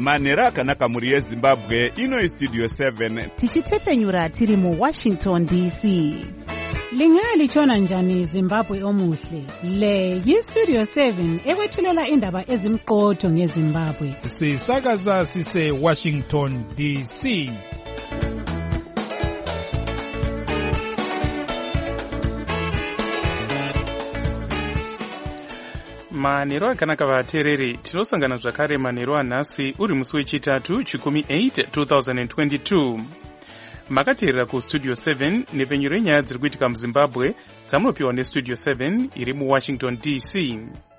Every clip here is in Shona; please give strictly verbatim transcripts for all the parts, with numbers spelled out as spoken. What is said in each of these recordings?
manhero akanaka mhuri yezimbabwe. Ino Studio seven tichitefenyura tiri mu Washington D C. Lingaya lichona njani Zimbabwe omuhle? Le yi-Studio seven ekwethulela indaba ezimqotho ngeZimbabwe. Sisakaza sise Washington D C. Manhero akanaka vateereri, tinosangana zvakare manhero anhasi uri musi wechitatu chikumi eight two thousand twenty-two. Makateerera ku Studio seven nepfenyuro renyaya dziri kuitika muZimbabwe dzamunopiwa neStudio seven iri muWashington D C.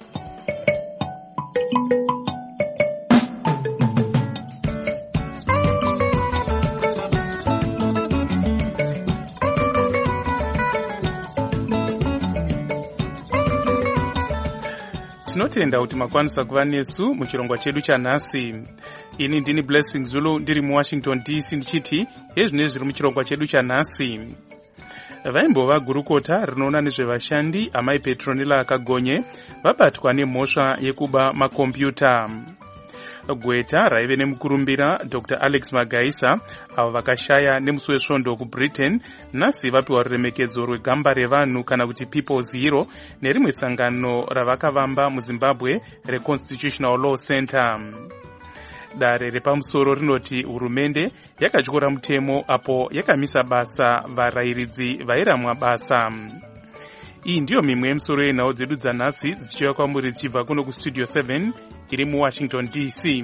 Tinotenda kuti makwanisa kuva nesu muchirongwa chedu chanhasi. Ini ndini Blessing Zulu ndiri muWashington D C ndichiti hezvine zviri muchirongwa chedu chanhasi. Vaimbova gurukota rinoona nezvevashandi amai Petronella Kagonye vabatwa nemhosva yekuba makombiyuta. Gweta raive nemukurumbira Doctor Alex Magaisa avo vakashaya nemusi wesvondo kuBritain nhasi vapiwa ruremekedzo rwegamba revanhu kana kuti People's Hero nerimwe sangano ravakavamba muZimbabwe reConstitutional Law Center. Dare repamusoro rinoti hurumende yakatyora mutemo apo yakamisa basa varayiridzi vairamwa basa. Iyi ndiyo mimwe yemisoro yenhau dzedu dzanhasi dzichiuya kwamuri dzichibva kuno kuStudio seven iri muWashington D C.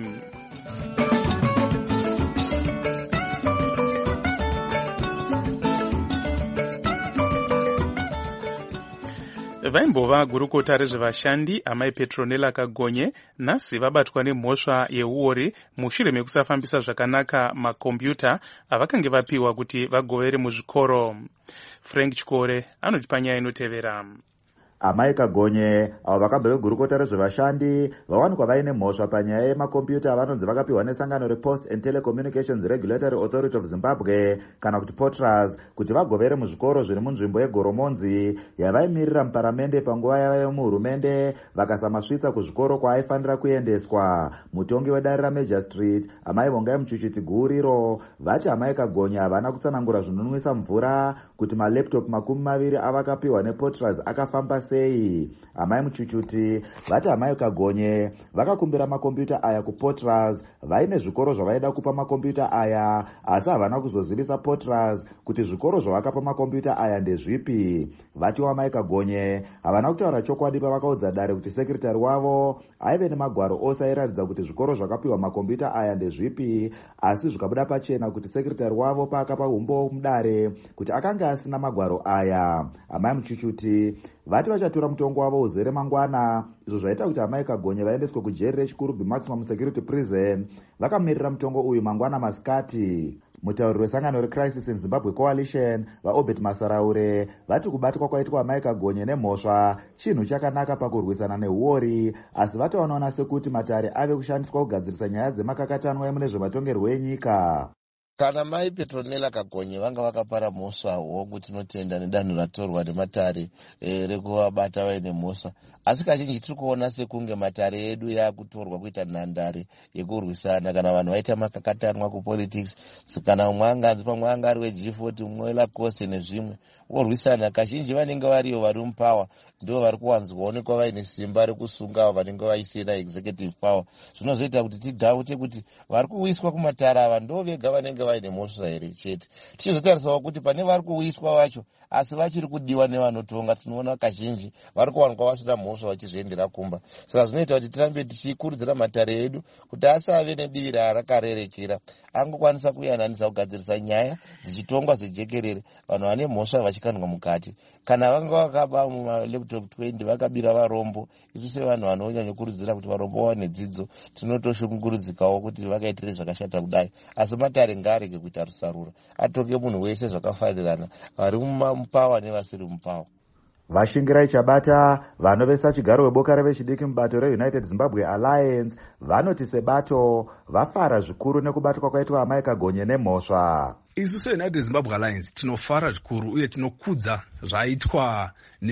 Vaimbova gurukota rezvevashandi amai Petronella Kagonye nhasi vabatwa nemhosva yeuori mushure mekusafambisa zvakanaka makombiyuta avakange vapiwa kuti vagovere muzvikoro. Frank Chikore anoti panyaya inotevera. Amai Kagonye avo vakabva vegurukota rezvevashandi vawanikwa vaine mhosva panyaya yemakombiyuta avanonzi vakapiwa nesangano rePost and Telecommunications Regulatory Authority of Zimbabwe kana kuti POTRAS kuti vagovere muzvikoro zviri munzvimbo yeGoromonzi yavaimirira muparamende panguva yavo yemuhurumende vakasamasvitsa kuzvikoro kwaaifanira kuendeswa. Mutongi wedare raMajor Street amai Vongai Muchuchiti Guriro vati amai Kagonye havana kutsanangura zvinonwisa mvura kuti malaptop makumi maviri avakapiwa nePOTRAS akafamba sei. Amai Muchuchuti vati amai Kagonye vakakumbira makombiyuta aya kuPOTRAS vaine zvikoro zvavaida kupa makombiyuta aya asi havana kuzozivisa POTRAS kuti zvikoro zvavakapa makombiyuta aya ndezvipi. Vati amai Kagonye havana kutaura chokwadi pavakaudza dare kuti sekretari wavo aive nemagwaro ose airatidza kuti zvikoro zvakapiwa makombiyuta aya ndezvipi, asi zvikabuda pachena kuti sekretari wavo paakapa umbo mudare kuti akanga asina magwaro aya. Amai Muchuchuti vati vachatora mutongo wavo uzere mangwana, izvo zvaita kuti amai Kagonye vaendeswe kujeri rechikuru maximum security prison. Vakamirira mutongo uyu mangwana masikati. Mutauri wesangano reCrisis in Zimbabwe Coalition vaObert Masaraure vati kubatwa kwaitwa amai Kagonye nemhosva chinhu chakanaka pakurwisana neuori, asi vataonaona sekuti matare ave kushandiswa kugadzirisa nyaya dzemakakatanwa emune zvematongerwo enyika. Kana mai Petronella Kagonye vanga vakapara mhosva hongu tinotenda nedanho ratorwa nematare e, rekuvabata vaine mhosva, asi kazhinji tiri kuona sekunge matare edu yakutorwa kuita nhandare yekurwisana kana vanhu vaita makakatanwa kupolitics, kana umwe anganzi pamwe anga ari weG forty mumwe weLacoste nezvimwe vorwisana. Kazhinji vanenge variyo vari mupower ndo vari kuwanzwaonekwa vaine simba rekusunga avo vanenge vaisina executive power. Zvinozoita kuti tidhaute kuti vari kuwiswa kumatare ava ndo vega vanenge vaine mhosva here chete. Tichizotarisawo kuti pane vari kuwiswa vacho asi vachiri kudiwa nevanotonga, tinoona kazhinji vari kuwanikwa vasina mhosva vachizviendera kumba. Saka zvinoita kuti tirambe tichikurudzira matare edu kuti asave nedivi rarakarerekera, angokwanisa kuyananisa kugadzirisa nyaya dzichitongwa zvejekerere, vanhu vane mhosva vachikandwa mukati. Kana vanga vakaba mumalaptop twenty vakabira varombo, isu sevanhu vanonyanya kurudzira kuti varombo vawane dzidzo tinotoshungurudzikawo kuti vakaitire zvakashata kudai, asi matare ngaarege kuita rusarura, atoke munhu wese zvakafanirana, vari mupawa nevasiri mupawa. Vashingirai chabata vanovesa chigaro weboka revechidiki mubato reUnited Zimbabwe Alliance vanoti sebato vafara zvikuru nekubatwa kwaitwa amai Kagonye nemhosva. Isu seUnited Zimbabwe Alliance tinofara zvikuru uye tinokudza zvaitwa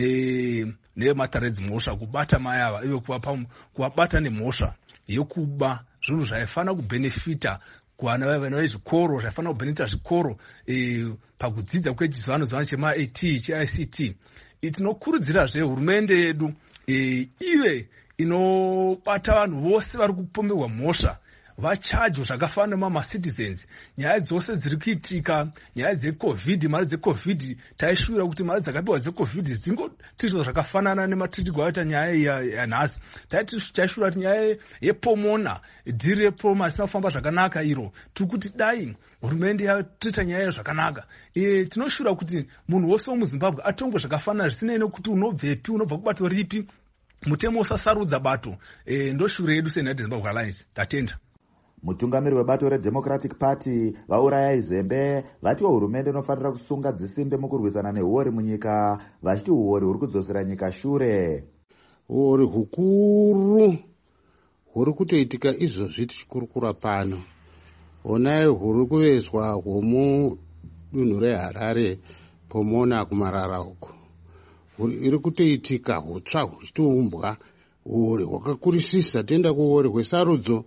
ne nematare dzimhosva kubata mai ava, iwe kuvabata nemhosva yokuba zvinhu zvaifanira kubhenefita kuvana vavana vezvikoro, zvaifanira kubhenefita zvikoro e, pakudzidza kwechizvano-zvano chema-A T che-I C T. Tinokurudzirazve hurumende yedu e, ive inobata vanhu vose vari kupomerwa mhosva, vachajo zvakafanana namacitizens. Nyaya dzose dziri kuitika, nyaya dzecovid, mari dzecovid, taishuvira kuti mari dzakapiwa dzecovid dzingotiitwa zvakafanana nematiitirwo aita nyaya yanhasi. Taishuvira kuti nyaya yepomona, dhiri repoma risina kufamba zvakanaka iro, tiri kuti dai hurumende yatiita nyaya zvakanaka. E, tinoshuvira kuti munhu wose womuzimbabwe atongwe zvakafanana, zvisinei nekuti unobvepi, unobva kubato ripi, mutemo usasarudza bato. E, ndoshure yedu seUnited Zimbabwe Alliance. Tatenda. Mutungamiri webato reDemocratic Party vaurayai zembe vati hurumende inofanira kusunga dzisimbe mukurwisana nehuori munyika, vachiti huori huri kudzosera nyika shure. Huori hukuru huri kutoitika izvozvi tichikurukura pano. Onai huri kuvezwa hwomudunhu reHarare pomona kumarara uko. Iri kutoitika hutsva huchitiumbwa, huori hwakakurisisa. Tenda kuhuori hwesarudzo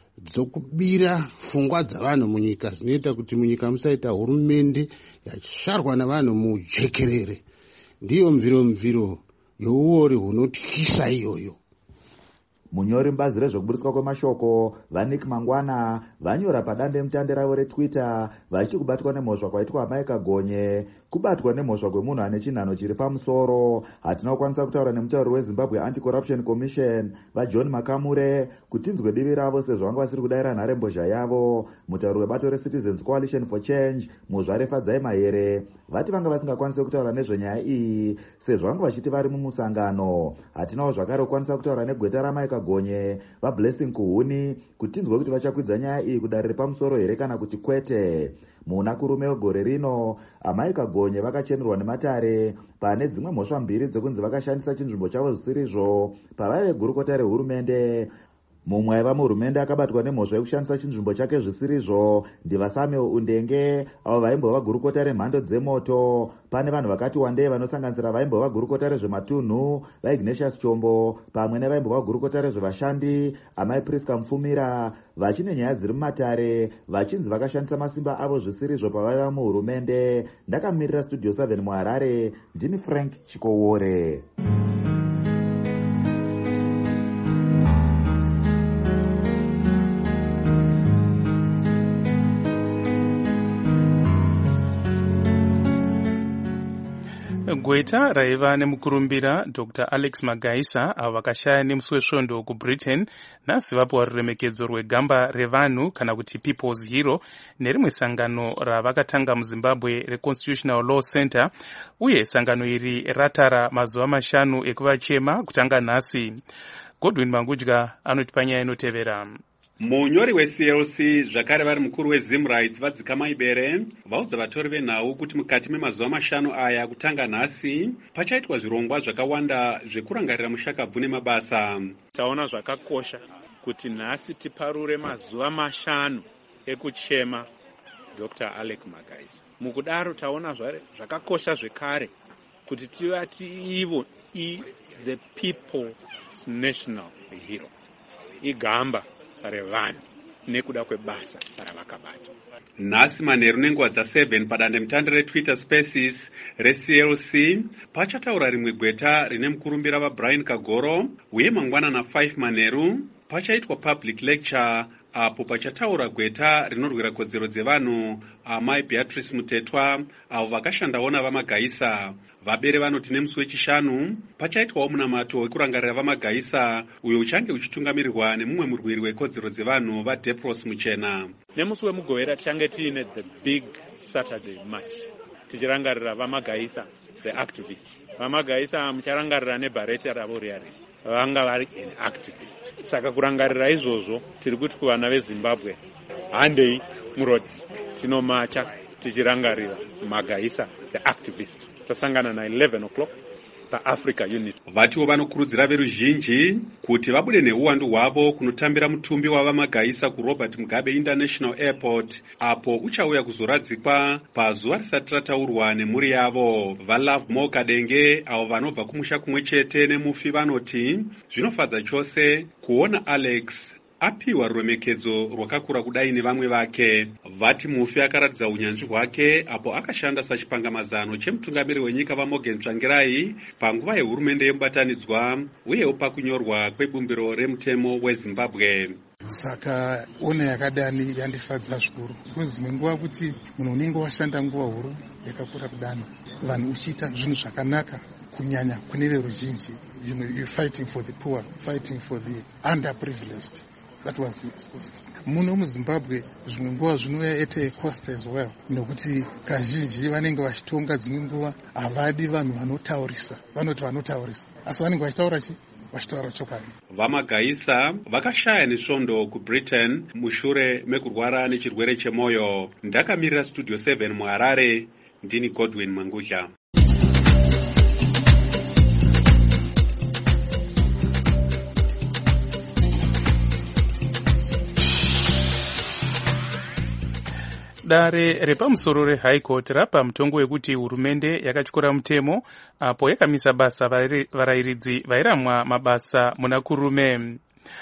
dzokubira pfungwa dzavanhu munyika, zvinoita kuti munyika musaita hurumende yachisharwa navanhu mujekerere. Ndiyo mviro mviro youori hunotyisa iyoyo. Munyori mbazi rezvekuburitswa kwemashoko vaNick Mangwana vanyora padande mutande ravo reTwitter vachiti kubatwa nemhosva kwaitwa amai Kagonye, kubatwa nemhosva kwemunhu ane chinhano chiri pamusoro. Hatina kukwanisa kutaura nemutauri weZimbabwe Anti-Corruption Commission vaJohn Makamure kuti tinzwe divi ravo sezvo vanga vasiri kudayira nharembozha yavo. Mutauri webato reCitizens Coalition for Change Muzvare Fadzai Mahere vati vanga vasingakwanisi kutaura nezvenyaya iyi sezvo vanga vachiti vari mumusangano. Hatinawo zvakare kukwanisa kutaura negweta ramai Kagonye vaBlessing Kuhuni kuti tinzwe kuti vachakwidza nyaya iyi kudare repamusoro here kana kuti kwete. Muna kurume wegore rino amai Kagonye vakachenerwa nematare pane dzimwe mhosva mbiri dzekunzi vakashandisa chinzvimbo chavo zvisirizvo pavaive gurukota rehurumende. Mumwe aiva muhurumende akabatwa nemhosva yekushandisa chinzvimbo chake zvisirizvo ndivaSamuel Undenge, avo vaimbova gurukota remhando dzemoto. Pane vanhu vakati wandei vanosanganisira vaimbova gurukota rezvematunhu vaIgnatius Chombo pamwe nevaimbova gurukota rezvevashandi amai Priska Mufumira vachine nyaya dziri mumatare vachinzi vakashandisa masimba avo zvisirizvo pavaiva muhurumende. Ndakamirira Studio seven muHarare, ndini Frank Chikowore. Gweta raiva nemukurumbira Doctor Alex Magaisa avo vakashaya nemusi wesvondo kuBritain nhasi vapiwa ruremekedzo rwegamba revanhu kana kuti People's Hero nerimwe sangano ravakatanga muZimbabwe reConstitutional Law Center, uye sangano iri ratara mazuva mashanu ekuvachema kutanga nhasi. Godwin Mangudya anoti panyaya inotevera. Munyori weC L C zvakare vari mukuru weZimrights vadzikama ibere vaudza vatori venhau kuti mukati memazuva mashanu aya kutanga nhasi pachaitwa zvirongwa zvakawanda zvekurangarira mushakabvu nemabasa. Taona zvakakosha kuti nhasi tiparure mazuva mashanu ekuchema Doctor Alex Magaisa. Mukudaro taona zvakakosha zvekare kuti tivati ivo is the people's national hero, igamba revanhu nekuda kwebasa ravakabata. Nhasi manheru nenguva dzaseven padande mutande reTwitter Spaces reC L C pachataura rimwe gweta rine mukurumbira vaBrian Kagoro, uye mangwana na five manheru pachaitwa public lecture apo pachataura gweta rinorwira kodzero dzevanhu amai Beatrice Mutetwa avo vakashandawo navaMagaisa. Vabere vanoti nemusi wechishanu pachaitwawo munamato wekurangarira vaMagaisa uyo uchange uchitungamirirwa nemumwe murwiri wekodzero dzevanhu vaDepros Muchena. Nemusi wemugovera tichange tiine the big Saturday march tichirangarira vaMagaisa, the activists. VaMagaisa mucharangarira neBhareta ravo riari vanga vari an activist. Saka kurangarira izvozvo tiri kuti kuvana veZimbabwe handei murodi tinomacha tichirangarira Magaisa, the activist. Tasangana na eleven o'clock paAfrica Unit. Vatiwo vanokurudzira veruzhinji kuti vabude neuwandu hwavo kunotambira mutumbi wavaMagaisa kuRobert Mugabe International Airport apo uchauya kuzoradzikwa pazuva risati rataurwa nemhuri yavo. VaLove More Kadenge avo vanobva kumusha kumwe chete nemufi vanoti zvinofadza chose kuona Alex apiwa ruremekedzo rwakakura kudai nevamwe vake. Vati Mufi akaratidza unyanzvi hwake apo akashanda sachipangamazano chemutungamiri wenyika vaMorgan Tsvangirai panguva yehurumende yemubatanidzwa uyewo pakunyorwa kwebumbiro remutemo weZimbabwe. Saka ona yakadani yandifadza zvikuru because dzimwe nguva kuti munhu unenge washanda nguva huru yakakura kudani vanhu uchiita zvinhu zvakanaka kunyanya kune veruzhinji, you know, you're fighting for the poor, fighting for the underprivileged. That was exposed. Muno muZimbabwe zvimwe nguva zvinouya at a cost as well, nokuti kazhinji vanenge vachitonga dzimwe nguva havadi vanhu vanotaurisa, vanoti vanotaurisa asi vanenge vachitaura chi vachitaura chokwadi. VaMagaisa vakashaya nesvondo kuBritain mushure mekurwara nechirwere chemwoyo. Ndakamirira Studio seven muHarare, ndini Godwin Mangudya. Dare repamusoro reHigh Court rapa mutongo wekuti hurumende yakatyora mutemo apo yakamisa basa varayiridzi vairamwa mabasa muna kurume.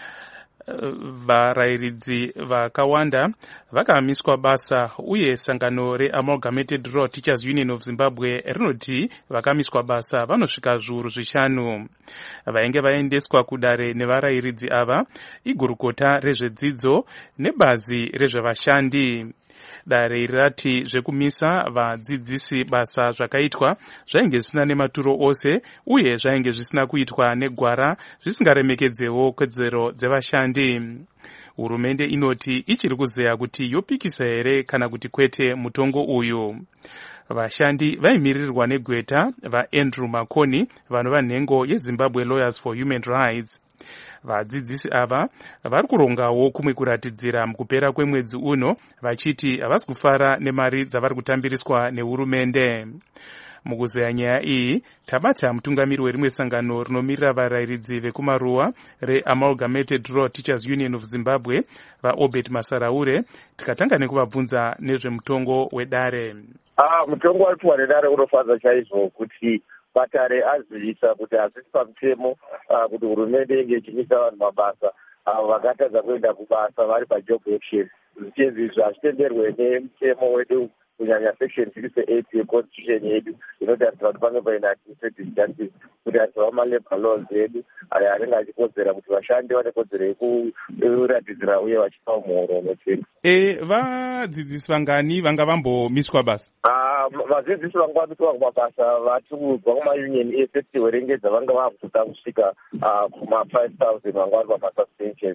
Varayiridzi vakawanda vakamiswa basa uye sangano reAmalgamated Law Teachers Union of Zimbabwe rinoti vakamiswa basa vanosvika zviuru zvishanu. Vainge vaendeswa kudare nevarayiridzi ava igurukota rezvedzidzo nebazi rezvevashandi. Dare rati zvekumisa vadzidzisi basa zvakaitwa zvainge zvisina nematuro ose uye zvainge zvisina kuitwa negwara zvisingaremekedzewo kodzero dzevashandi. Hurumende inoti ichiri kuzeya kuti yopikisa here kana kuti kwete mutongo uyu. Vashandi vaimirirwa negweta vaAndrew Makoni vanova nhengo yeZimbabwe Lawyers for Human Rights. Vadzidzisi ava vari kurongawo kumwe kuratidzira mukupera kwemwedzi uno vachiti havasi kufara nemari dzavari kutambiriswa nehurumende. Mukuzeya nyaya iyi tabata mutungamiri werimwe sangano rinomirira varayiridzi vekumaruwa reAmalgamated Law Teachers Union of Zimbabwe vaObert Masaraure tikatanga nekuvabvunza nezvemutongo wedare. Ah, mutongo waipuwa nedare unofadza chaizvo kuti Batare azivisa kuti hazvisi pamutemo kuti hurumende inge ichimisa vanhu mabasa avo vakatadza kuenda kubasa vari pajob action. Zvichenzizvi izvi hazvitenderwe nemutemo wedu kunyanya section sixty-eight yeconstitution yedu inotarisira kuti pange paina administrative justice kutarisirwa malabor laws edu ayo anenge achikodzera kuti vashandi vane kodzero yekuratidzira uye vachipa muhoro unotengwa. E vadzidzisi vangani vanga vambomiswa basa? Ah, vadzidzisi vanga vamiswa kumabasa vatiudzwa kumaunion ese kuti werengedza vanga vakuda kusvika kuma five thousand vanga vari pamasuspensions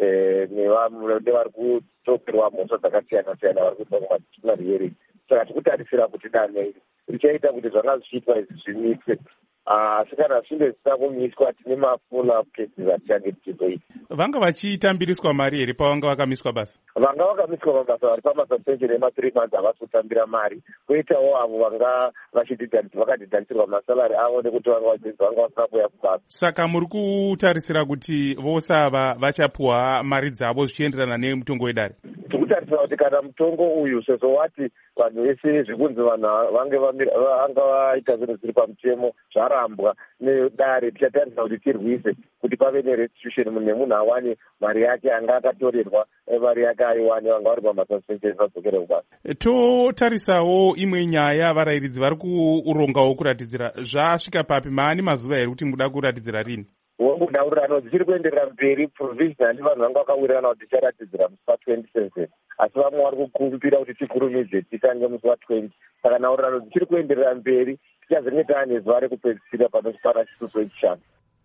nevari kutokerwa mhosva dzakasiyana siyana vari kuitwa kumadisciplinary hearing. Saka tikutarisira kuti danho richaita kuti zvanga zvichiitwa izvi zvimiswe. Asi kana zvichinge zvisina kumiswa tine mafull-up cases atichange tichizoita. Vanga vachitambiriswa mari here pavanga vakamiswa basa? Vanga vakamiswa mabasa vari pamasuspension ema-three months havasi kutambira mari. Koitawo avo vanga vakadhidhanisirwa masalari avo nekuti vanga vadzidzi vanga vasina kuuya kubasa. Saka muri kutarisira kuti vose ava vachapuwa mari dzavo zvichienderana nemutongo wedare? Tikutarisira kuti kana mutongo uyu sezvo wati vanhu vese zvikunzi vanhu vange vanga vaita zvinhu zviri pamutemo zvarambwa nedare, tichatarisa kuti tirwise kuti pave nerestitution nemunhu awane mari yake anga akatorerwa mari yake aiwane vanga vari pamasuspension vadzokere kubasa. Totarisawo imwe nyaya varayiridzi vari kurongawo kuratidzira zvasvika papi? Maani mazuva here kuti muda kuratidzira rini? Wongodaurirano dzichiri kuenderera mberi provisionally vanhu vanga vakawirirana kuti ticharatidzira musi wa-twenty-seven asi vamwe vari kukumbira kuti tikurumidze titange musi wa-twenty. Saka nhaurirano dzichiri kuenderera mberi tichazenge taane zuva rekupedzisira panosipana chituso echishanu.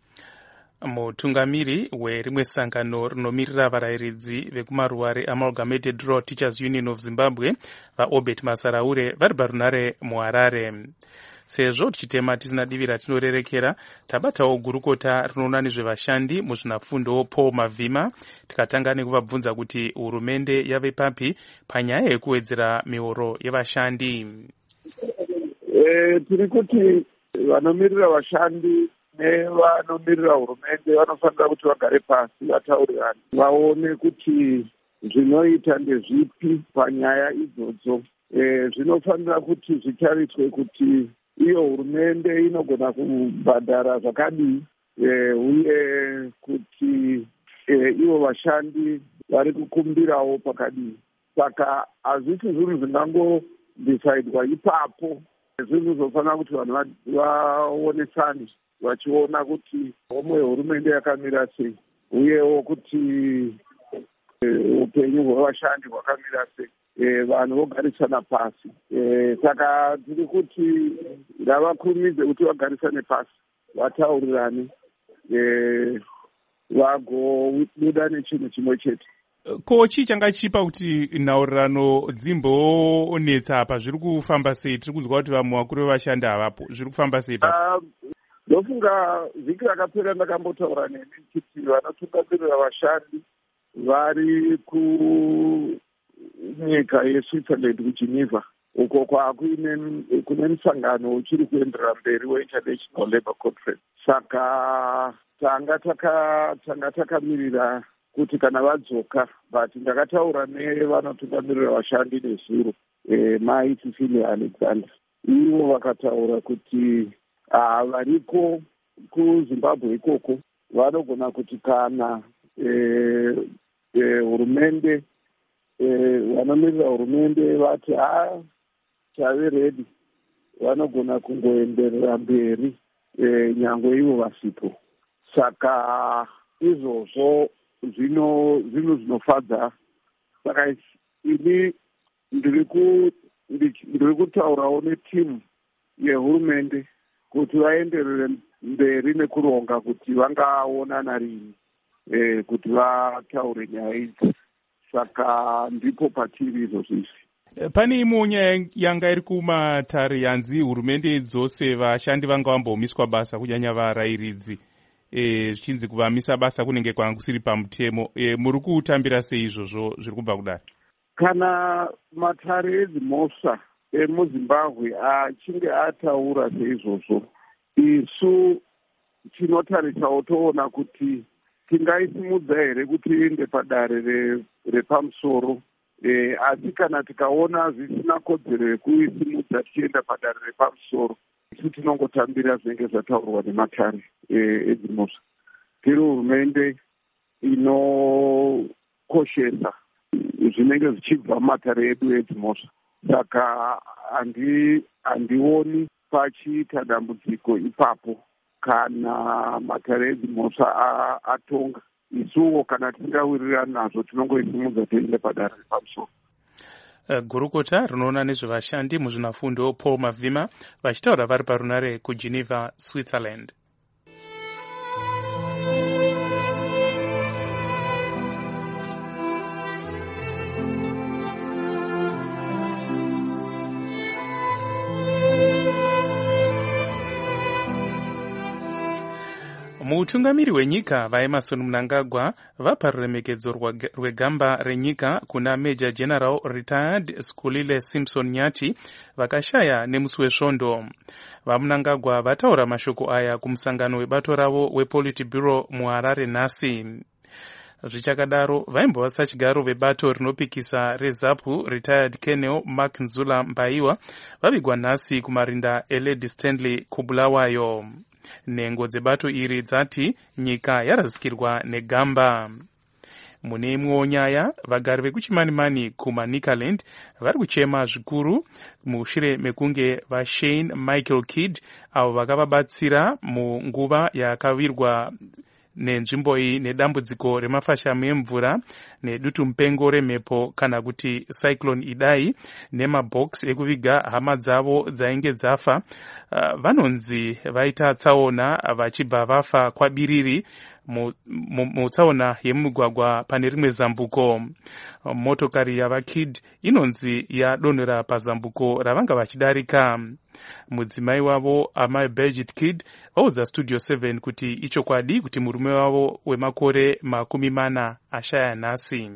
Mutungamiri werimwe sangano rinomirira varayiridzi vekumaruwa reAmalgamated Law Teachers Union of Zimbabwe vaObert Masaraure vari parunare muHarare. Sezvo tichitema tisina divi ratinorerekera, tabatawo gurukota rinoona nezvevashandi muzvinafundo Paul Mavhima tikatanga nekuvabvunza kuti hurumende yave papi panyaya yekuwedzera mihoro yevashandi. Eh, tiri kuti vanomirira vashandi nevanomirira hurumende vanofanira kuti vagare pasi vataurirane vaone kuti zvinoita ndezvipi panyaya idzodzo. Eh, zvinofanira kuti zvitariswe kuti iyo hurumende inogona kubhadhara zvakadii uye kuti e, ivo vashandi vari kukumbirawo pakadii. Saka hazvisi zvinhu zvingangodhisaidwa ipapo, zvinhu zvofanira kuti vanhu vaonesane vachiona kuti omwe hurumende yakamira sei, uyewo kuti upenyu hwevashandi hwakamira sei. E, vanhu vogarisana pasi. E, saka tiri kuti ngavakurumidze kuti vagarisane pasi, vataurirane, e, vagobuda nechinhu chimwe chete. Ko chii changa chipa kuti nhaurirano dzimbonetsa apa? Zviri kufamba sei? Tiri kunzwa kuti vamwe vakuru vevashandi havapo. Zviri kufamba sei pa? Ndofunga vhiki rakapera ndakambotaura nemi kuti vanotungamirira vashandi vari kunyika yeSwitzerland kuGeneva, uko kwakuine kune musangano uchiri kuenderera mberi weInternational Labour Conference. Saka tanga taka tanga takamirira kuti kana vadzoka, but ndakataura nevanotungamirira vashandi nezuro, e, mai Cecilia Alexander. Ivo vakataura kuti uh, variko kuZimbabwe ikoko vanogona kuti kana hurumende e, e, vanomirira hurumende vati ha tave redi, vanogona kungoenderera mberi e, nyangwe ivo vasipo. Saka izvozvo zvino zvinhu zvinofadza. Saka ini ndiri kutaurawo netimu yehurumende kuti vaenderere mberi nekuronga kuti vangaonana rini, e, kuti vataure nyaya idzi. Saka ndipo patiri izvozvizvi. Pane imwe nyaya yanga iri kumatare yanzi hurumende dzose vashandi vanga vambomiswa basa, kunyanya varayiridzi, e, zvichinzi kuvamisa basa kunenge kwanga kusiri pamutemo. E, muri kutambira sei izvozvo zviri kubva kudaro? Kana matare edzimhosva emuZimbabwe achinge ataura seizvozvo, isu tinotarisawo toona kuti tingaisimudza here kuti iende padare repamusoro. E, asi kana tikaona zvisina kodzero yekuisimudza tichienda padare repamusoro, isu tinongotambira zvinenge zvataurwa nematare edzimhosva. Tiri hurumende inokoshesa zvinenge zvichibva mumatare edu edzimhosva. Saka handioni pachiita dambudziko ipapo kana matare edzimhosva atonga. Isuwo kana tisingawirirani nazvo tinongoisimudza tiende padare repamusoro. Uh, gurukota rinoona nezvevashandi muzvinafundo Paul Mavhima vachitaura vari parunare kuGeneva, Switzerland. Mutungamiri wenyika vaEmmerson Mnangagwa vapa ruremekedzo rwegamba renyika kuna Major General Retired Skulile Simpson Nyati vakashaya nemusi wesvondo. VaMnangagwa vataura mashoko aya kumusangano webato ravo wePolitburo muHarare nhasi. Zvichakadaro vaimbovasa chigaro vebato rinopikisa reZAPU Retired Colonel Mark Nzula Mbaiwa vavigwa nhasi kumarinda eLady Stanley Kubulawayo. Nhengo dzebato iri dzati nyika yarazikirwa negamba. Mune imwewo nyaya, vagari vekuchimanimani kumaNicaland vari kuchema zvikuru mushure mekunge vaShane Michael Kidd avo vakavabatsira munguva yakavirwa nenzvimbo iyi nedambudziko remafashamu emvura nedutu mupengo remhepo kana kuti cyclone Idai nemabox ekuviga hama dzavo dzainge dzafa. Uh, vanonzi vaita tsaona vachibva vafa kwabiriri mutsaona yemugwagwa pane rimwe zambuko. Motokari yavaKid inonzi yadonhera pazambuko ravanga vachidarika. Mudzimai wavo amai Birgit Kidd vaudza Studio seven kuti ichokwadi kuti murume wavo wemakore makumi mana ashaya nhasi.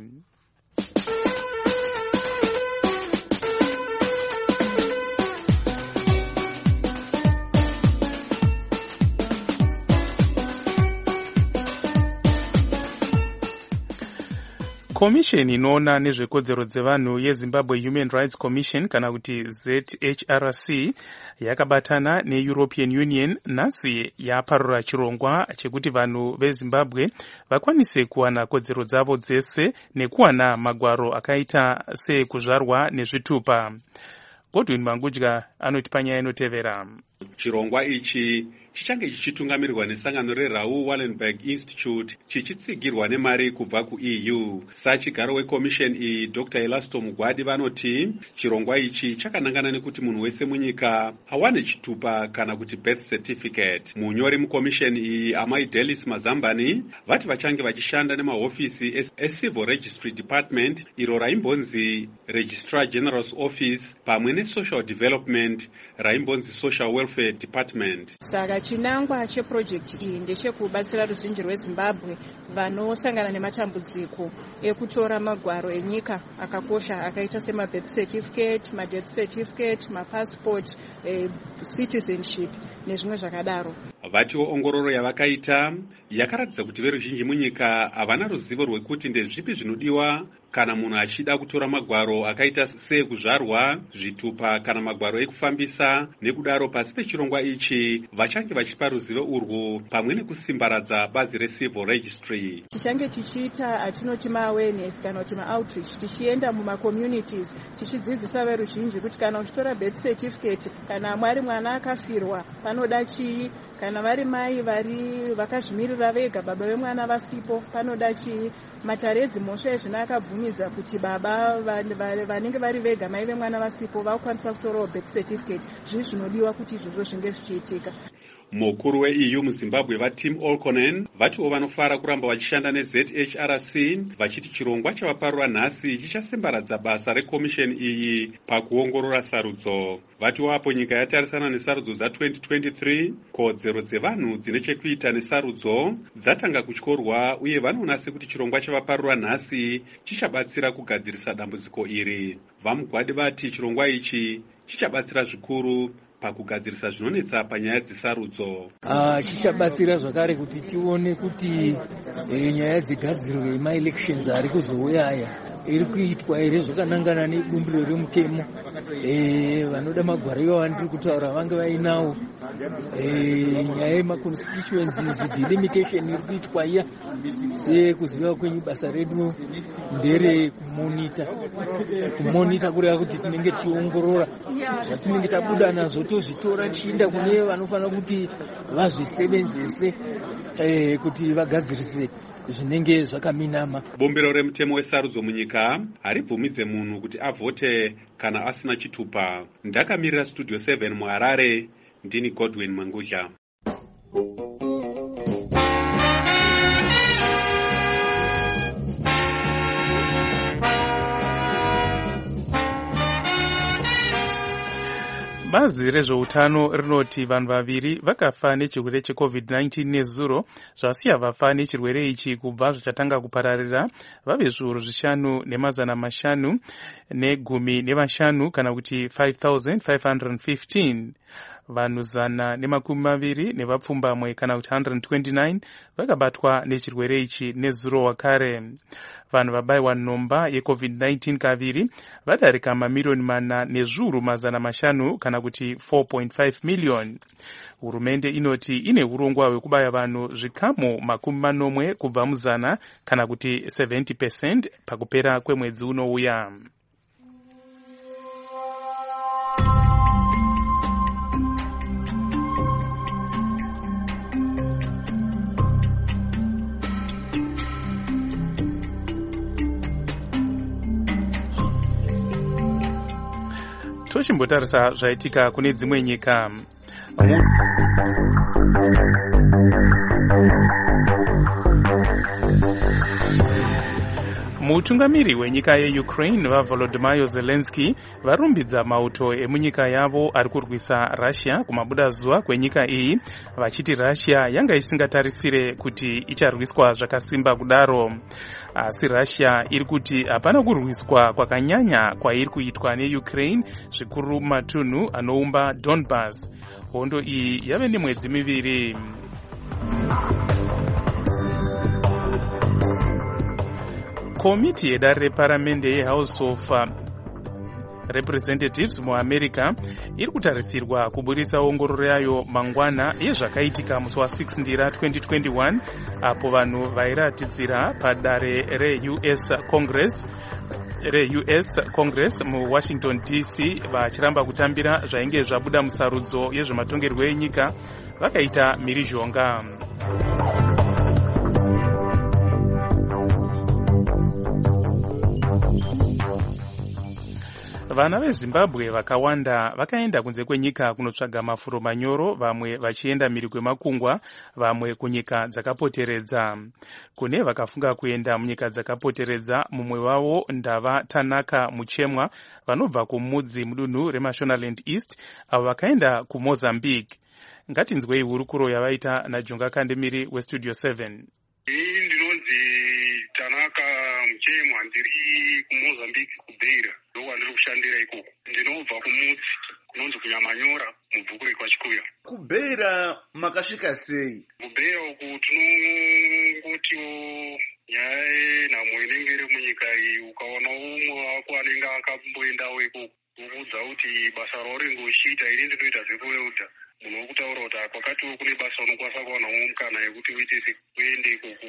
komisheni inoona nezvekodzero dzevanhu yezimbabwe Human Rights Commission kana kuti Z H R C yakabatana neEuropean Union nhasi yaparura chirongwa chekuti vanhu vezimbabwe vakwanise kuwana kodzero dzavo dzese nekuwana magwaro akaita sekuzvarwa nezvitupa. Godwin Mangudya anoti panyaya inotevera. Chirongwa ichi chichange chichitungamirirwa nesangano reRaoul Wallenberg Institute chichitsigirwa nemari kubva kuE U. Sachigaro wekomisheni iyi Doctor Elasto Mugwadi vanoti chirongwa ichi chakanangana nekuti munhu wese munyika awane chitupa kana kuti birth certificate. Munyori mukomisheni iyi Amai Delis Mazambani vati vachange vachishanda nemahofisi eCivil Registry Department iro raimbonzi Registrar General's Office pamwe neSocial Development raimbonzi Social Welfare Department. Saka chinangwa cheproject iyi ndechekubatsira ruzhinji rweZimbabwe vanosangana nematambudziko ekutora magwaro enyika akakosha akaita sema birth certificate, ma death certificate, ma passport, eh, citizenship nezvimwe zvakadaro. Vatiwo ongororo yavakaita yakaratidza kuti veruzhinji munyika havana ruzivo rwekuti ndezvipi zvinodiwa kana munhu achida kutora magwaro akaita sekuzvarwa, zvitupa kana magwaro ekufambisa. Nekudaro pasi pechirongwa ichi vachange vachipa ruzivo urwu pamwe nekusimbaradza bazi reCivil Registry. Tichange tichiita atinoti ma-awareness kana kuti ma-outreach tichienda muma-communities tichidzidzisa veruzhinji kuti kana uchitora birth certificate kana mwari mwana akafirwa panoda chii, kana vari mai vari vakazvimirira vega baba vemwana vasipo panoda chii. Matare edzimhosva ezvino akabvumidza kuti baba vanenge vari vega mai vemwana vasipo vakwanisa kutorawo birth certificate. Zvizvi zvinodiwa kuti izvozvo zvinge zvichiitika. Mukuru weE U muZimbabwe vaTim Olkonen vatiwo vanofara kuramba vachishanda neZ H R C vachiti chirongwa chavaparura nhasi chichasimbaradza basa rekomisheni iyi pakuongorora sarudzo. Vatiwo apo nyika yatarisana nesarudzo dza-twenty twenty-three kodzero dzevanhu dzine chekuita nesarudzo dzatanga kutyorwa uye vanoona sekuti chirongwa chavaparura nhasi chichabatsira kugadzirisa dambudziko iri. Vamugwadi vati chirongwa ichi chichabatsira zvikuru pakugadzirisa zvinonetsa panyaya dzesarudzo. Ah, chichabatsira zvakare kuti tione kuti e, nyaya dzegadziriro yema-elections ari kuzouya aya iri kuitwa here zvakanangana nebumbiro remutemo. E, vanoda magwaro ivo vandiri kutaura vange vainawo. E, nyaya yema-constituencies delimitation iri kuitwa iya sekuziva kwenyu basa redu ndere kumonita. Kumonita kureva kuti tinenge tichiongorora zvatinenge tabuda nazvo tozvitora tichienda kune vanofanira kuti vazvisevenzese eh, kuti vagadzirise zvinenge zvakaminama. Bumbiro remutemo wesarudzo munyika haribvumidze munhu kuti avhote kana asina chitupa. Ndakamirira Studio seven muHarare, ndini Godwin Mangudya. Bazi rezveutano rinoti vanhu vaviri vakafa nechirwere checovid nineteen nezuro zvasiya vafa nechirwere ichi kubva zvichatanga kupararira vave zviuru zvishanu nemazana mashanu negumi nevashanu kana kuti five thousand five hundred fifteen. Vanhu zana nemakumi maviri nevapfumbamwe kana kuti one hundred twenty-nine vakabatwa nechirwere ichi nezuro wakare. Vanhu vabayiwa nhomba yecovid nineteen kaviri vadarika mamirioni mana nezviuru mazana mashanu kana kuti four point five million. Hurumende inoti ine urongwa hwekubaya vanhu zvikamu makumi manomwe kubva muzana kana kuti seventy percent pakupera kwemwedzi unouya. Tochimbotarisa zvaitika kune dzimwe nyika. Mutungamiri wenyika yeUkraine vaVolodymyr Zelensky varumbidza mauto emunyika yavo ari kurwisa Russia kumabuda zuva kwenyika iyi vachiti Russia yanga isingatarisire kuti icharwiswa zvakasimba kudaro. Asi Russia iri kuti hapana kurwiswa kwakanyanya kwairi kuitwa neUkraine zvikuru matunhu anoumba Donbas. Hondo iyi yave nemwedzi miviri. komiti yedare reparamende yehouse of uh, representatives muamerica iri kutarisirwa kuburitsa ongororo yayo mangwana yezvakaitika musi wa6 ndira twenty twenty-one apo vanhu vairatidzira padare re-U S Congress re-U S Congress muwashington D C vachiramba kutambira zvainge zvabuda musarudzo yezvematongerwo enyika vakaita mhirizhonga. Vana veZimbabwe vakawanda vakaenda kunze kwenyika kunotsvaga mafuro manyoro, vamwe vachienda mhiri kwemakungwa, vamwe kunyika dzakapoteredza. Kune vakafunga kuenda munyika dzakapoteredza, mumwe wavo ndava Tanaka Muchemwa vanobva kumudzi mudunhu reMashonaland East, avo vakaenda kuMozambique. Ngatinzwei hurukuro yavaita naJunga Kandemiri weStudio seven. Ini ndinonzi Tanaka Muchemwa, ndiri kuMozambique kuBeira. Ndowandiri kushandira ikoko. Ndinobva kumudzi kunonzi kuNyamanyora mubvukure kwaChikuya. kuBeira makasvika sei? kuBeira uku tinongotiwo nyaya nhamo inenge iri munyika iyi, ukaona umwe wako anenge akamboendawo ikoko kuudza kuti basa rauringe uchiita ini ndinoita zvekuweudha, munhu wokutaura kuti kwakatiwo kune basa unokwanisa kuwanawo mukana yekuti uite uende ikoko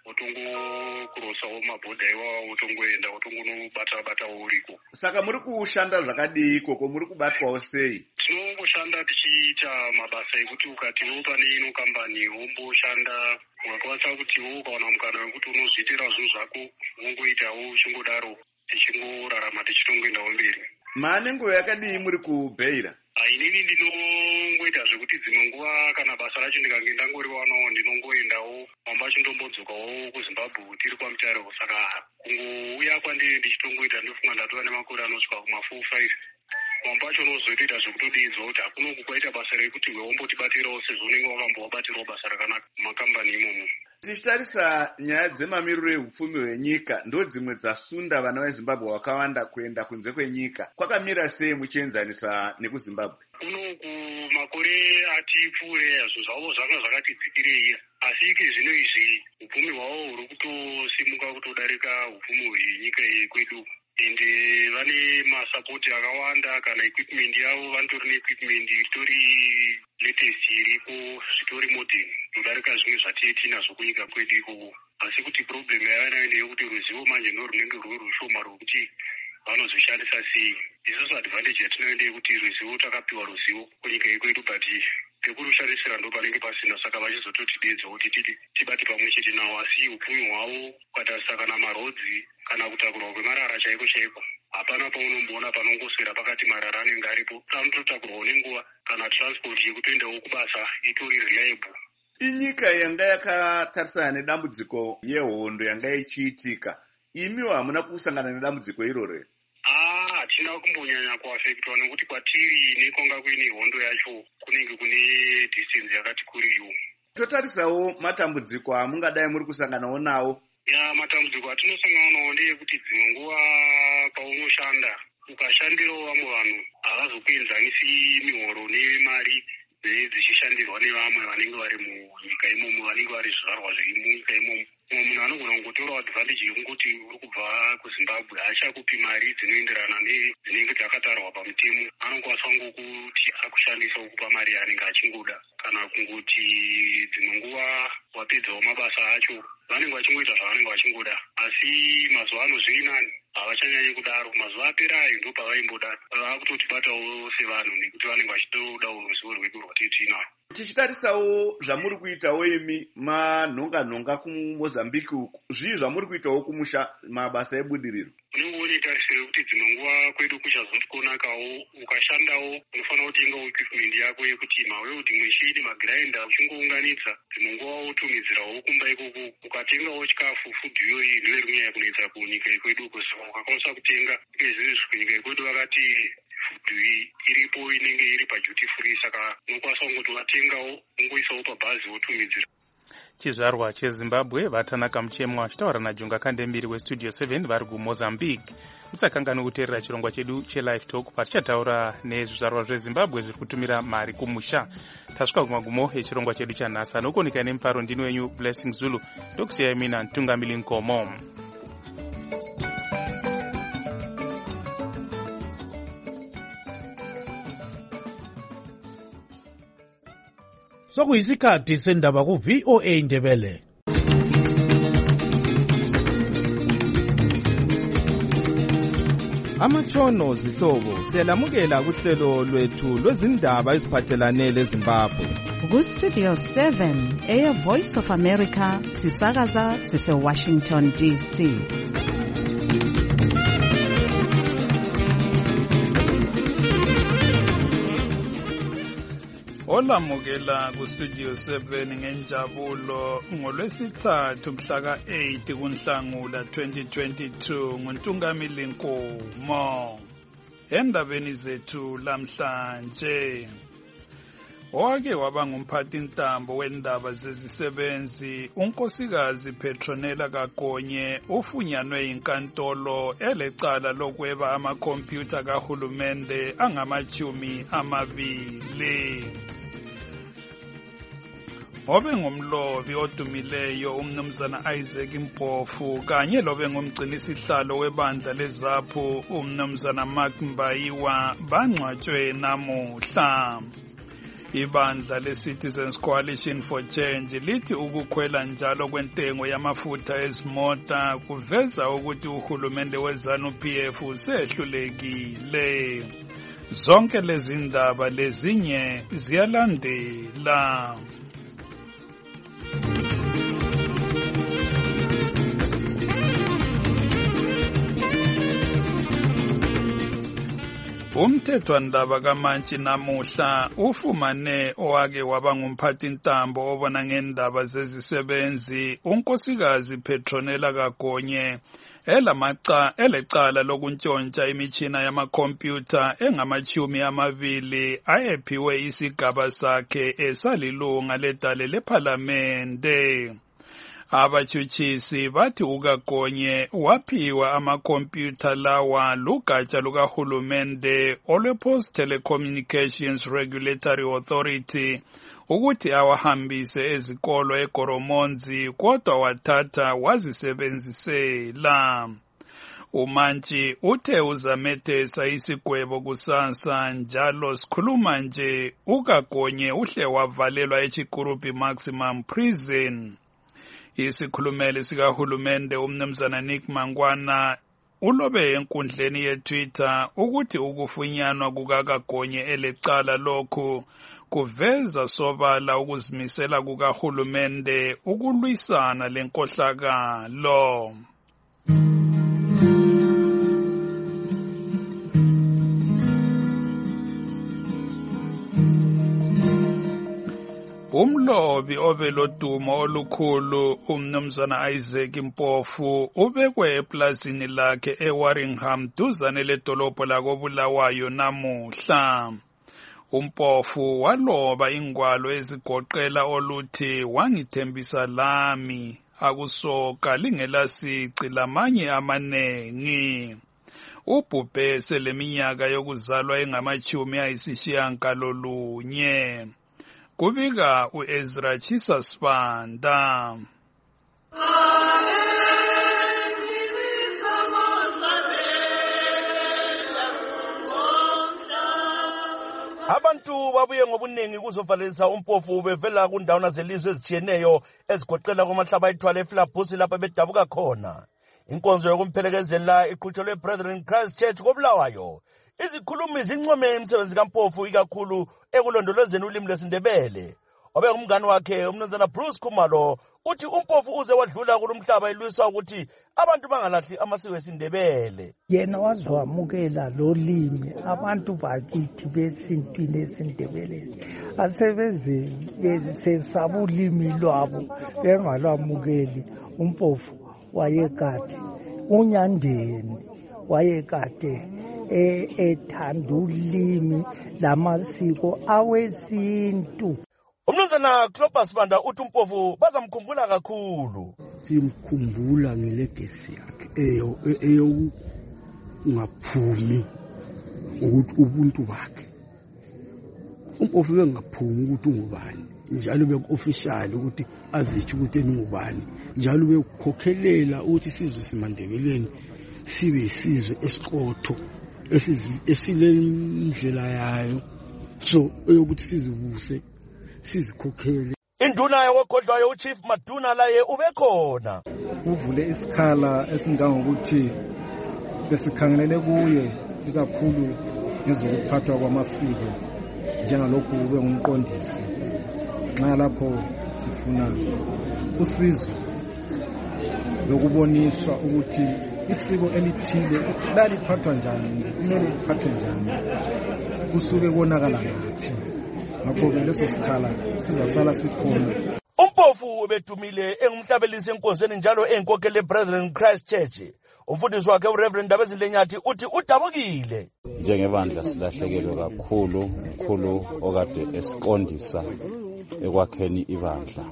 wotongokurosawo mabhodha iwawo wotongoenda wotongonobata-batawo uriko. Saka muri kushanda zvakadii ikoko, muri kubatwawo sei? Tinongoshanda tichiita mabasa ekuti ukatiwo pane ino kambani womboshanda, ukakwanisa kutiwo ukaona mukana wekuti unozviitira zvinhu zvako wongoitawo uchingodaro tichingorarama tichitongoendawo mberi. Maane nguva yakadii muri kuBeira? Inini ndinongoita zvekuti dzimwe nguva kana basa racho ndikange ndangoriwanawo ndinongoendawo mamba chindombodzokawo kuZimbabwe tiri kwamutare. Saka kungouya kwandiri ndichitongoita ndofunga ndatova nemakore anosvika kuma-four five. Mamba acho unozotoita zvekutodidzwa kuti hakuno kukwaita basa rekuti wombotibatirawo sezvo unenge wakambowabatirawo basa rakanaka mumakambani imomo. Tichitarisa nyaya dzemamiriro ehupfumi hwenyika, ndo dzimwe dzasunda vana veZimbabwe vakawanda kuenda kunze kwenyika. Kwakamira sei muchienzanisa nekuZimbabwe? Kunoku makore ati pfuure zvinhu zvavo zvanga zvakati dzikirei, asi ike zvino izvi upfumi hwavo huri kutosimuka kutodarika upfumi hwenyika iyi kwedu. Ende vane masapoti akawanda, kana equipment yavo vanotori neequipment itori latest iripo, zvitori modern kudarika zvimwe zvatietina zvokunyika kwedu ikoko. Asi kuti problem yavanayo ndeyekuti ruzivo manje ndo runenge ruri rushoma rwokuti vanozoshandisa sei. Isusu advantage yatinoenda yekuti ruzivo takapiwa ruzivo kunyika ikwedu, but pekurushandisira ndo panenge pasina, saka vachizototidedza kuti tibate pamwe chete nawo. Asi upfumi hwavo ukatarisa kana marodzi kana kutakurwa kwemarara chaiko chaiko, hapana paunomboona panongoswera pakati marara anenge aripo. Panototakurwawo nenguva, kana transport yekutoendawo kubasa itori reliable. Inyika yanga yakatarisana nedambudziko yehondo yanga ichiitika, imiwo hamuna kusangana nedambudziko iroro? Ah, hatina kumbonyanya kuafektwa nekuti kwatiri nekwanga kuine hondo yacho kunenge kune distance yakati kuriwo. Totarisawo matambudziko amungadai muri kusanganawo nawo. Ya, matambudziko atinosangana nawo ndeyekuti dzimwe nguva paunoshanda ukashandirawo vamwe vanhu havazokuenzanisi mihoro nemari dzichishandirwa nevamwe vanenge vari munyika imomo, vanenge vari zvizvarwa zviri munyika imomo. Mumwe munhu anogona kungotorawo advantage yekungoti uri kubva kuZimbabwe haachakupi mari dzinoenderana nedzinenge dzakatarwa pamutemo, anokwanisa ngokuti akushandisa kukupa mari yaanenge achingoda, kana kungoti dzimwe nguva wapedzawo mabasa acho vanenge vachingoita zvavanenge vachingoda. Asi mazuva ano zviri nani, havachanyanyi kudaro. Mazuva aperayo ndo pavaimbodaro, vakutotibatawo sevanhu nekuti vanenge vachitodawo ruzivo rwedu rwatitinaro. Tichitarisawo zvamuri kuitawo imi manhonga-nhonga kuMozambique uku, zvii zvamuri kuitawo kumusha mabasa ebudiriro? Unenge unetarisiro yekuti dzimwe nguva kwedu kuchazotonakawo, ukashandawo unofanira kutengawo equipment yako yekuti mawelding machine, magrinder uchingounganidza, dzimwe nguva wotumidzirawo kumba ikoko. Ukatengawo chikafu, food iyoyi ndiyo iri kunyanya kunetsa kunyika ikwedu, kusaka ukakwanisa kutenga izvezvi kunyika ikwedu vakati food iripo inenge iri paduty free, saka unokwanisa kungoti watengawo ungoisawo pabhazi wotumidzira. Chizvarwa cheZimbabwe vaTanaka Muchemwa vachitaura naJunga Kandemiri weStudio seven vari kuMozambique. Musakangani kuteerera chirongwa chedu cheLive Talk patichataura nezvizvarwa zveZimbabwe zviri kutumira mari kumusha. Tasvika kumagumo echirongwa chedu chanhasi. Anokuonekai nemufaro ndini wenyu Blessing Zulu, ndokusiyai mina Ntungamili Nkomo. sokuyisikhathi sendaba ku V O A Ndebele. Amatshono zihlobo siyalamukela kuhlelo lwethu lwezindaba eziphathelane leZimbabwe. Ku Studio seven eya Voice of America sisakaza sise Washington D C. Olamukela ku Studio seven ngenjabulo ngolwesithathu mhla ka eight kuNhlangula twenty twenty-two nguNtungamili Nkomo. Endabeni zethu lamhlanje, owake waba ngumphathi ntambo wendaba zezisebenzi unkosikazi Petronella Kagonye ufunyanwe inkantolo elecala lokweba amakhompyutha kahulumende angamachumi amabili. Obe ngumlobi odumileyo umnumzana Isaac Mpofu kanye lobe ngumgcinisihlalo webandla leZAPHU umnumzana Mark Mbayiwa bangcwatshwe namuhla. Ibandla le-Citizens Coalition for Change lithi ukukhwela njalo kwentengo yamafutha ezimota kuveza ukuthi uhulumende we-ZANU-P F usehlulekile. Zonke lezi ndaba lezinye ziyalandela. Umthethwandaba kaMantshi namuhla ufumane owake waba ngumphathi ntambo obona ngendaba zezisebenzi unkosikazi Petronella Kagonye elamaca elecala lokuntshontsha imitshina yamakhompyutha engamachumi amabili ayephiwe isigaba sakhe esalilunga ledale lephalamende. Abatshutshisi bathi uKagonye waphiwa amakhompyutha lawa lugatsha lukahulumende olwe-Post Telecommunications Regulatory Authority ukuthi awahambise ezikolo eGoromonzi kodwa wathatha wazisebenzisela. uMantshi uthe uzamethesa isigwebo kusasa njalo sikhuluma nje uKagonye uhle wavalelwa eChikurupi Maximum Prison. Isikhulumeli sikahulumende umnumzana Nick Mangwana ulobe enkundleni yeTwitter ukuthi ukufunyanwa kukaKagonye elecala lokhu kuveza sobala ukuzimisela kukahulumende ukulwisana lenkohlakalo. Umlobi obelodumo olukhulu umnumzana Isaac Mpofu ubekwe eplazini lakhe eWarringham duzane ledolobho lakoBulawayo namuhla. Umpofu waloba ingwalo ezigoqela oluthi wangithembisa lami akusoka lingelasici lamanye amanengi. Ubhubhe seleminyaka yokuzalwa engamachumi ayisishiyangalolunye. Kubika uEzra Chisa Sibanda. Abantu babuye ngobuningi kuzovalelisa umpofu bevela kundawo zelizwe ezitshiyeneyo ezigoqela kwamahlaba ayithwala eFlabusi lapha bedabuka khona. Inkonzo yokumphelekezela iqhutshelwe Brethren Christ Church koBulawayo. Izikhulumi zincome imisebenzi kaMpofu ikakhulu ekulondolozeni ulimi lwesiNdebele. Obe ngumngane wakhe umnumzana Bruce Khumalo uthi umpofu uze wadlula kulomhlaba elwisa ukuthi abantu bangalahli amasiko esiNdebele. Yena wazwamukela lo limi abantu bakithi besintwini esiNdebele. Asebeze besesaba ulimi lwabo bengalwamukeli. Umpofu wayekade unyandeni wayekade ethanda ulimi lamasiko awesintu. Umnumzana Clopas Sibanda uthi umpofu bazamkhumbula kakhulu. Simkhumbula ngelegasi yakhe eyo eyo ngaphumi ukuthi ubuntu bakhe. Umpofu bengaphumi ukuthi ungubani njalo beofficial ukuthi azithi ukuthi engubani njalo bekhokhelela ukuthi sizwe siMandebeleni sibe isizwe esiqotho esile ndlela yayo so eyokuthi sizibuse sizikhokhele. Induna yokukhohlwayo uChief Maduna laye ubekhona. Uvule isikhala esingangokuthi besikhangelele kuye ikakhulu ngezokuphathwa kwamasiko njengalokhu ube ngumqondisi. Nxa lapho sifuna usizo lokuboniswa ukuthi isiko elithile laliphathwa njani, kumele liphathwe njani, kusuke konakala ngaphi. Ngakho-ke leso sikhala sizasala sikhona. Umpofu ubedumile engumhlabelisi enkonzweni njalo enkokhele Brethren Christ Church. Umfundisi wakhe uReverend Dabezilenyathi uthi udabukile. Njengebandla silahlekelwe kakhulu umkhulu okade esiqondisa ekwakheni ibandla.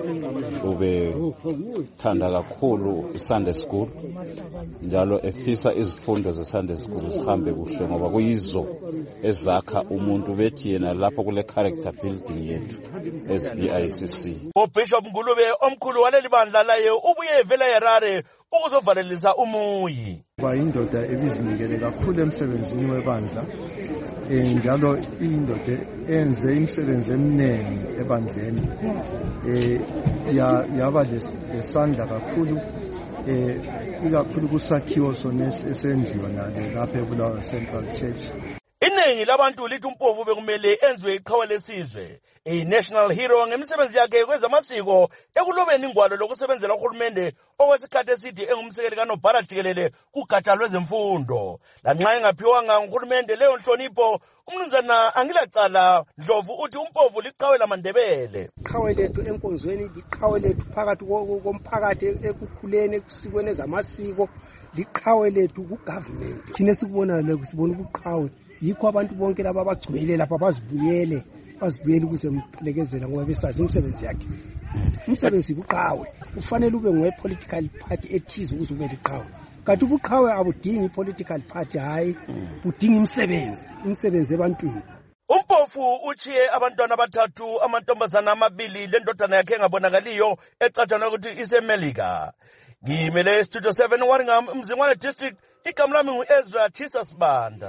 Ube thanda kakhulu iSunday School njalo efisa izifundo zeSunday School zihambe kuhle ngoba kuyizo ezakha umuntu bethi yena lapho kule character building yethu S B I C C. uBishop Ngulube omkhulu waleli bandla laye ubuye vela eHarare ukuzovalelisa umuyi. Bayindoda ebizinikele kakhulu emsebenzini webandla njalo indoda enze imisebenzi eminingi ebandleni eh yaba lesandla kakhulu eh ikakhulu kusakhiwo sona esenziwa nale lapha eBulawayo Central Church. Iningi labantu lithi uMpofu bekumele enziwe iqhawe lesizwe, i-national hero ngemisebenzi yakhe kwezamasiko ekulobeni ingwalo lokusebenzela uhulumende okwesikhathi eside engumsekeli kaNobhala Jikelele kugatsha lwezemfundo. Lanxa engaphiwanga nguhulumende leyo nhlonipho, umnumzana Angilacala Ndlovu uthi uMpofu liqhawe laMandebele. Iqhawe lethu enkonzweni, liqhawe lethu phakathi komphakathi ekukhuleni ekusikweni ezamasiko, liqhawe lethu kugovernment. Thina sikubona lokho sibona ukuqhawe yikho abantu bonke laba abagcwele lapha bazibuyele bazibuyele ukuze mphelekezela ngoba besazi imisebenzi yakhe. Umsebenzi kuqhawe ufanele ube ngwe political party ethize ukuze ube liqhawe. Kanti ubuqhawe abudingi political party, hayi budinga imisebenzi, imisebenzi ebantwini. uMpofu uchiye abantwana abathathu, amantombazana amabili lendodana yakhe engabonakaliyo ecatshana ukuthi iseMelika. Ngimele Studio seven Waringam Mzingwane District, igama lami nguEzra Chisa Sibanda.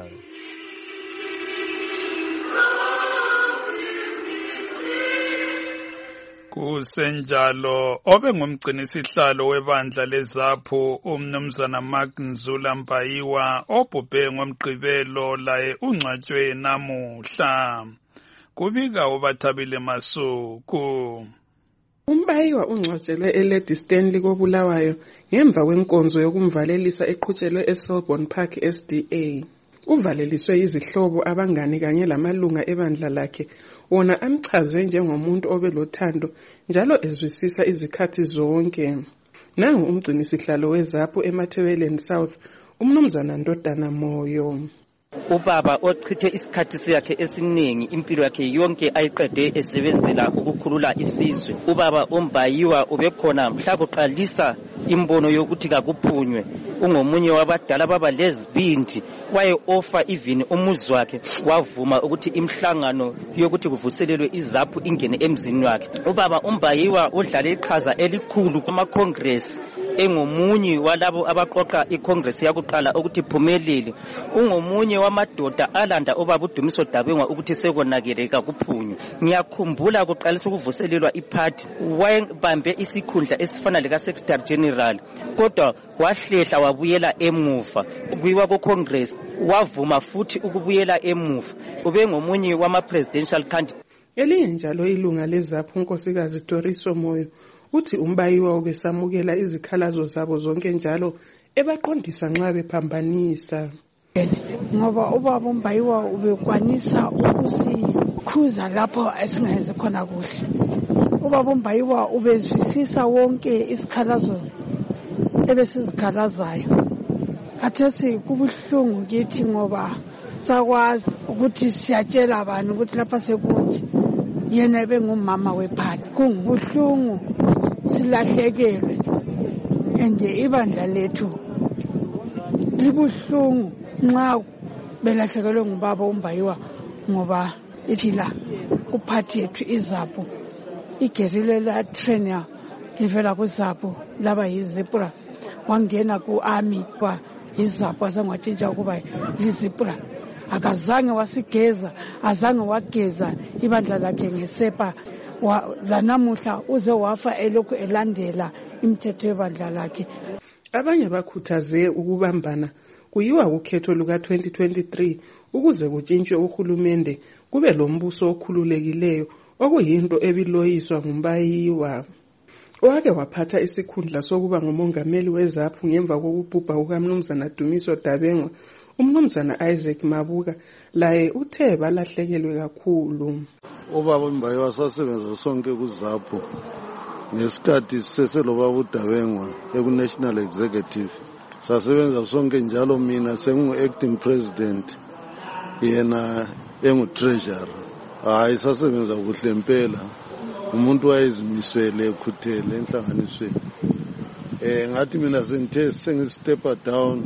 Kusenjalo obe ngumgcinisihlalo webandla lezaphu umnumzana Mark Nzula Mpayiwa obhubhe ngomgqibelo laye ungcwatshwe namuhla. Kubika uBathabile Masuku. Umbayiwa ungcwatshelwe eLady Stanley koBulawayo ngemva kwenkonzo yokumvalelisa eqhutshelwe eSelbourne Park S D A. Uvaleliswe izihlobo, abangani kanye lamalunga ebandla lakhe, wona amchaze njengomuntu obelothando njalo ezwisisa izikhathi zonke. Nangu umgcinisihlalo wezaphu eMathebeleni South, umnumzana Ndodana Moyo. Ubaba ochithe isikhathi sakhe esiningi impilo yakhe yonke ayiqede esebenzela ukukhulula isizwe. Ubaba uMbayiwa ubekhona mhla kuqalisa imbono yokuthi kakuphunywe. Ungomunye wabadala baba lezibindi, waye offer even umuzi wakhe wavuma ukuthi imhlangano yokuthi kuvuselelwe izaphu ingene emzini wakhe. Ubaba uMbayiwa udlale iqhaza elikhulu kuma Congress, engomunye walabo abaqoqa iCongress yakuqala ukuthi phumelele. Ungomunye wamadoda alanda ubaba uDumiso Dabengwa ukuthi sekonakele kakuphunywe. Ngiyakhumbula kuqalisa ukuvuselelwa iparty, wayebambe isikhundla esifana leka Secretary General, kodwa wahlehla wabuyela emuva. Kuyiwa ku Congress wavuma futhi ukubuyela emuva. Ube ngomunye wama presidential candidate. Elinye njalo ilunga lezaphu uNkosikazi Doriso Moyo uthi uMbayiwa ubesamukela izikhalazo zabo zonke njalo ebaqondisa nxa bephambanisa. Ngoba ubaba uMbayiwa ubekwanisa ukusikhuza lapho esingeze khona kuhle. Ubaba uMbayiwa ubezwisisa wonke isikhalazo ebesizikhalazayo. Khathesi kubuhlungu kithi ngoba sakwazi ukuthi siyatshela abantu ukuthi lapha sekunje. Yena ebengumama wephathi. Kungubuhlungu silahlekelwe. Ende ibandla lethu libuhlungu nxa belahlekelwe ngubaba uMbayiwa ngoba ithi la kuphathi yethu izaphu igerile la trainer livela kuzaphu laba yizipura wangena ku army kwa izaphu asengwatshintsha kuba yizipura akazange wasigeza, azange wageza ibandla lakhe ngesepa, lanamuhla uze wafa elokhu elandela imithetho yebandla lakhe. Abanye bakhuthaze ukubambana kuyiwa ukhetho luka twenty twenty-three ukuze kutshintshwe uhulumende kube lombuso okhululekileyo, okuyinto ebiloyiswa nguMbayiwa. Owake waphatha isikhundla sokuba ngumongameli weZAPU ngemva kokubhubha kukaMnumzana Dumiso Dabengwa, uMnumzana Isaac Mabuka laye uthe balahlekelwe kakhulu. Ubaba Mbayiwa sasebenza sonke kuZAPU ngesikhathi seselobaba uDabengwa eku-National Executive. Sasebenza sonke njalo, mina sengu-acting president, yena engu-treasurer. Hayi sasebenza kuhle impela, umuntu wayezimisele ekhuthele enhlanganisweni. Eh ngathi mina sengithe sengistep down,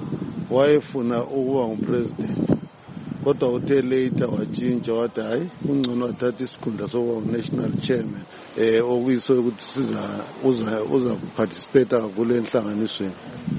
wayefuna ukuba ngupresident, kodwa uthe later watshintsha wathi hayi ungcono wathatha isikhundla sokuba ngu-national chairman, eh okuyiso ukuthi siza uza uza participate kakhulu enhlanganisweni.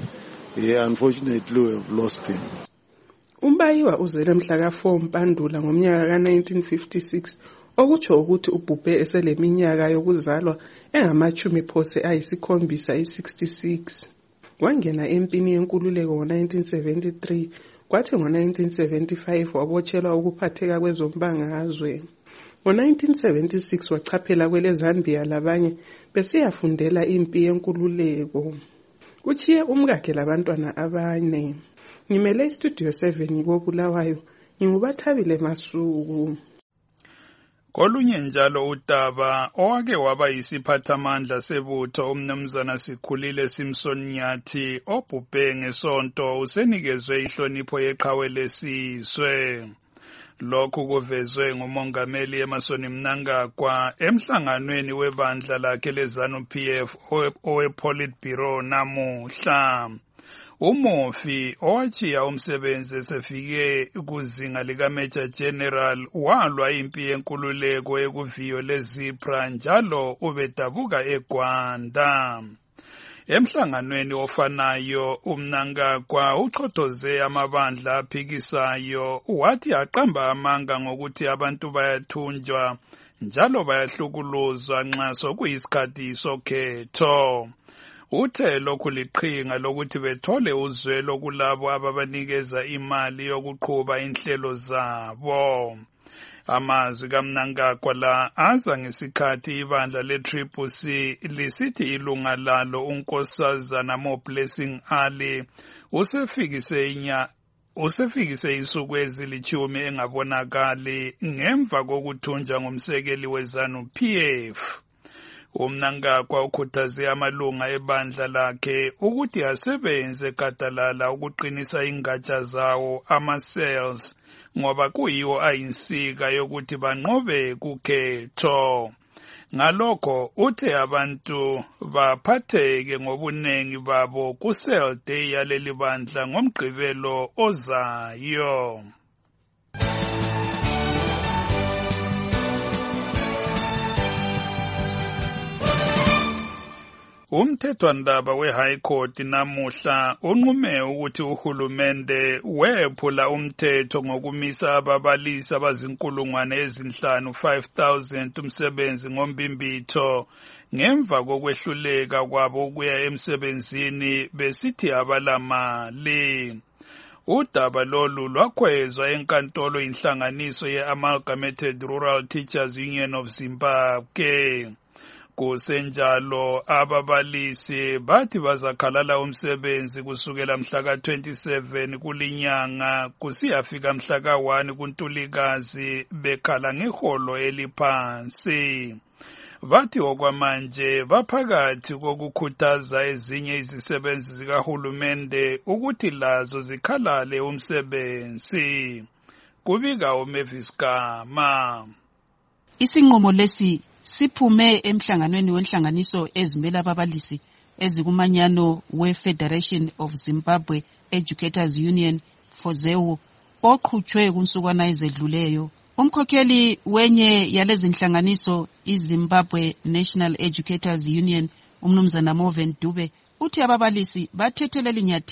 Eh unfortunately we have lost him. uMbayiwa uzele mhla ka four Mpandula ngomnyaka ka nineteen fifty-six, okutsho ukuthi ubhubhe eseleminyaka yokuzalwa engamachumi phose ayisikhombisa i-sixty-six. Wangena empini yenkululeko ngo-nineteen seventy-three, kwathi ngo-nineteen seventy-five wabotshelwa ukuphatheka kwezombangazwe. Ngo-nineteen seventy-six wachaphela kwele Zambia labanye besiyafundela impi yenkululeko. Uchiye umkakhe labantwana abane. Ngimele istudio seven ngikobulawayo, ngingubathabile Masuku. Kolunye njalo udaba owake waba yisiphathamandla sebutho uMnumzana Sikhulile Simpson Nyathi obhubhe ngesonto usenikezwe ihlonipho yeqhawe lesizwe. Lokhu kuvezwe ngumongameli Emmerson Mnangagwa emhlanganweni webandla lakhe leZANU-P F owePolitburo namuhla. Umufi owachiya umsebenzi esefike kuzinga lika Major General walwa impi yenkululeko ekuviyo leZipra njalo ubedabuka eGwanda. Emhlanganweni ofanayo uMnangagwa uchotoze amabandla aphikisayo wathi aqamba amanga ngokuthi abantu bayathunjwa njalo bayahlukuluzwa nxa sokuyisikhathi sokhetho. Uthe lokhu liqhinga lokuthi bethole uzwelo kulabo ababanikeza imali yokuqhuba inhlelo zabo. Amazwi kaMnangagwa la aza ngesikhathi ibandla le-Triple C lisithi ilunga lalo uNkosazana Mo-Blessing Ali usefikise inya usefikise isuku ezilithumi engabonakali ngemva kokuthunjwa ngumsekeli weZANU-P F. uMnangagwa ukhuthaze amalunga ebandla lakhe ukuthi asebenze gadalala ukuqinisa ingatsha zawo ama-cells ngoba kuyiwo ayinsika yokuthi banqobe kukhetho. Ngalokho uthe abantu baphatheke ngobunengi babo ku-cell day yaleli bandla ngomgqibelo ozayo. Umthethwandaba we-High Court namuhla unqume ukuthi uhulumende wephula umthetho ngokumisa ababalisi abazinkulungwane ezinhlanu five thousand umsebenzi ngombimbitho ngemva kokwehluleka kwabo ukuya emsebenzini besithi abalamali. Udaba lolu lwakhwezwa enkantolo inhlanganiso ye-Amalgamated Rural Teachers Union of Zimbabwe. Kusenjalo ababalisi bathi bazakhalala umsebenzi kusukela mhla ka twenty-seven kulinyanga kusiyafika mhla ka one kuNtulikazi bekhala ngeholo eliphansi. Bathi okwamanje baphakathi kokukhuthaza ezinye izisebenzi zikahulumende ukuthi lazo zikhalale umsebenzi. Kubika uMavis Gama. Isinqumo lesi siphume emhlanganweni wenhlanganiso ezimela ababalisi ezikumanyano we-Federation of Zimbabwe Educators Union FOZEU oqhutshwe kunsukwana ezedluleyo. Umkhokheli wenye yalezi nhlanganiso iZimbabwe National Educators Union uMnumzana Moven Dube uthi ababalisi bathethelela inyathelo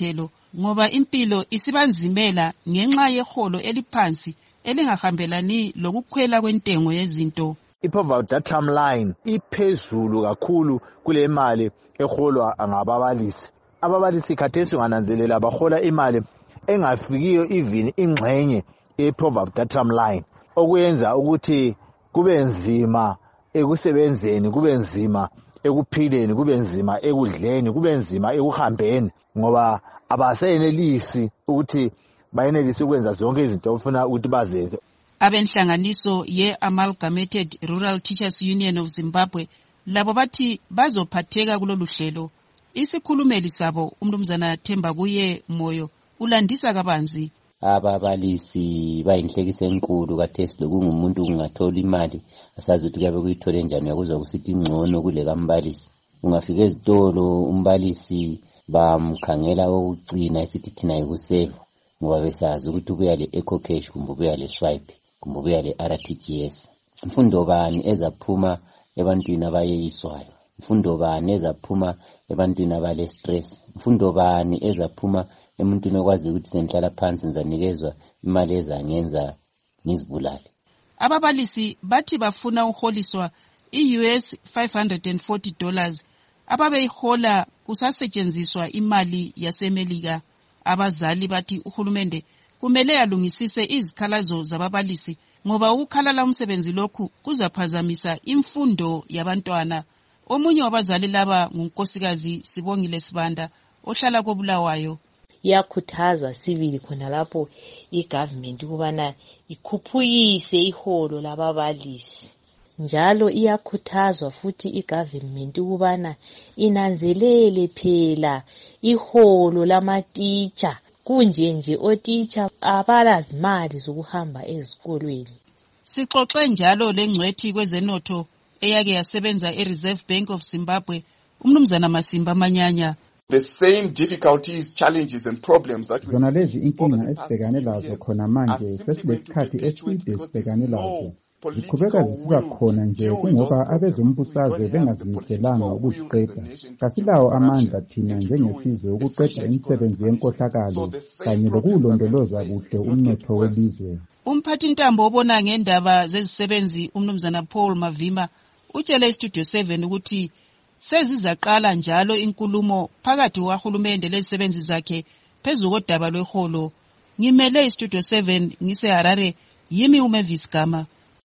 ngoba impilo isibanzimela ngenxa yeholo eliphansi elingahambelani lokukhwela kwentengo yezinto. I-poverty tramline iphezulu kakhulu kule mali eholwa ngababalisi. Ababalisi khathesi ungananzelela bahola imali engafikiyo even ingxenye ye-poverty tramline, okuyenza ukuthi kube nzima ekusebenzeni, kube nzima ekuphileni, kube nzima ekudleni, kube nzima ekuhambeni, ngoba abasenelisi ukuthi bayenelise ukwenza zonke izinto ofuna ukuthi bazenze. Abenhlanganiso ye-Amalgamated Rural Teachers Union of Zimbabwe labo bathi bazophatheka kulolu hlelo. Isikhulumeli sabo umnumzana Thembabuye Moyo ulandisa kabanzi. Ababalisi bayinhlekisa enkulu kathesi lokungumuntu ungathola imali asazi ukuthi kuyabe kuyithole njani, yakuzwa kusithi ngcono kule kambalisi. Ungafika ezitolo umbalisi bamkhangela okugcina esithi thina yikusave, ngoba besazi ukuthi kuya le Eco Cash kumbe kuya le Swipe kumbe kuya le R T G S. Mfundo bani ezaphuma ebantwini abayeyiswayo? Mfundo bani ezaphuma ebantwini abale stress? Mfundo bani ezaphuma emuntwini okwazi ukuthi senhlala phansi nzanikezwa imali ezangenza ngizibulale? Ababalisi bathi bafuna uholiswa i-U S five hundred forty dollars ababeyihola kusasetshenziswa imali yaseMelika. Abazali bathi uhulumende kumele alungisise izikhalazo zababalisi ngoba ukukhalala umsebenzi lokhu kuzaphazamisa imfundo yabantwana. Omunye wabazali laba ngunkosikazi Sibongile Sibanda ohlala koBulawayo. Iyakhuthazwa sibili khona lapho igovernment ukubana ikhuphukise iholo lababalisi. Njalo iyakhuthazwa futhi igovernment ukubana inanzelele phela iholo lamatitsha. Kunje nje otitsha abalazimali zokuhamba ezikolweni. Sixoxe njalo lengcwethi kwezenotho eyake yasebenza eReserve Bank of Zimbabwe umnumzana Masimba Manyanya. The same difficulties, challenges and problems that we zona lezi inkinga esibhekane lazo khona manje sesilesikhathi eside sibhekane lazo. Ziqhubeka zisiba khona nje kungoba abezombusazwe bengazimisselanga ukuziqeda. Kasilawo amandla thina njengesizwe ukuqeda imisebenzi yenkohlakalo kanye lokulondoloza kuhle umnotho welizwe. Umphathintambo obona ngendaba zezisebenzi umnumzana Paul Mavima utshele iStudio seven ukuthi sezizaqala njalo inkulumo phakathi kwahulumende lezisebenzi zakhe phezu kodaba lweholo. Ngimele iStudio seven ngiseHarare, yimi uMavis Gama.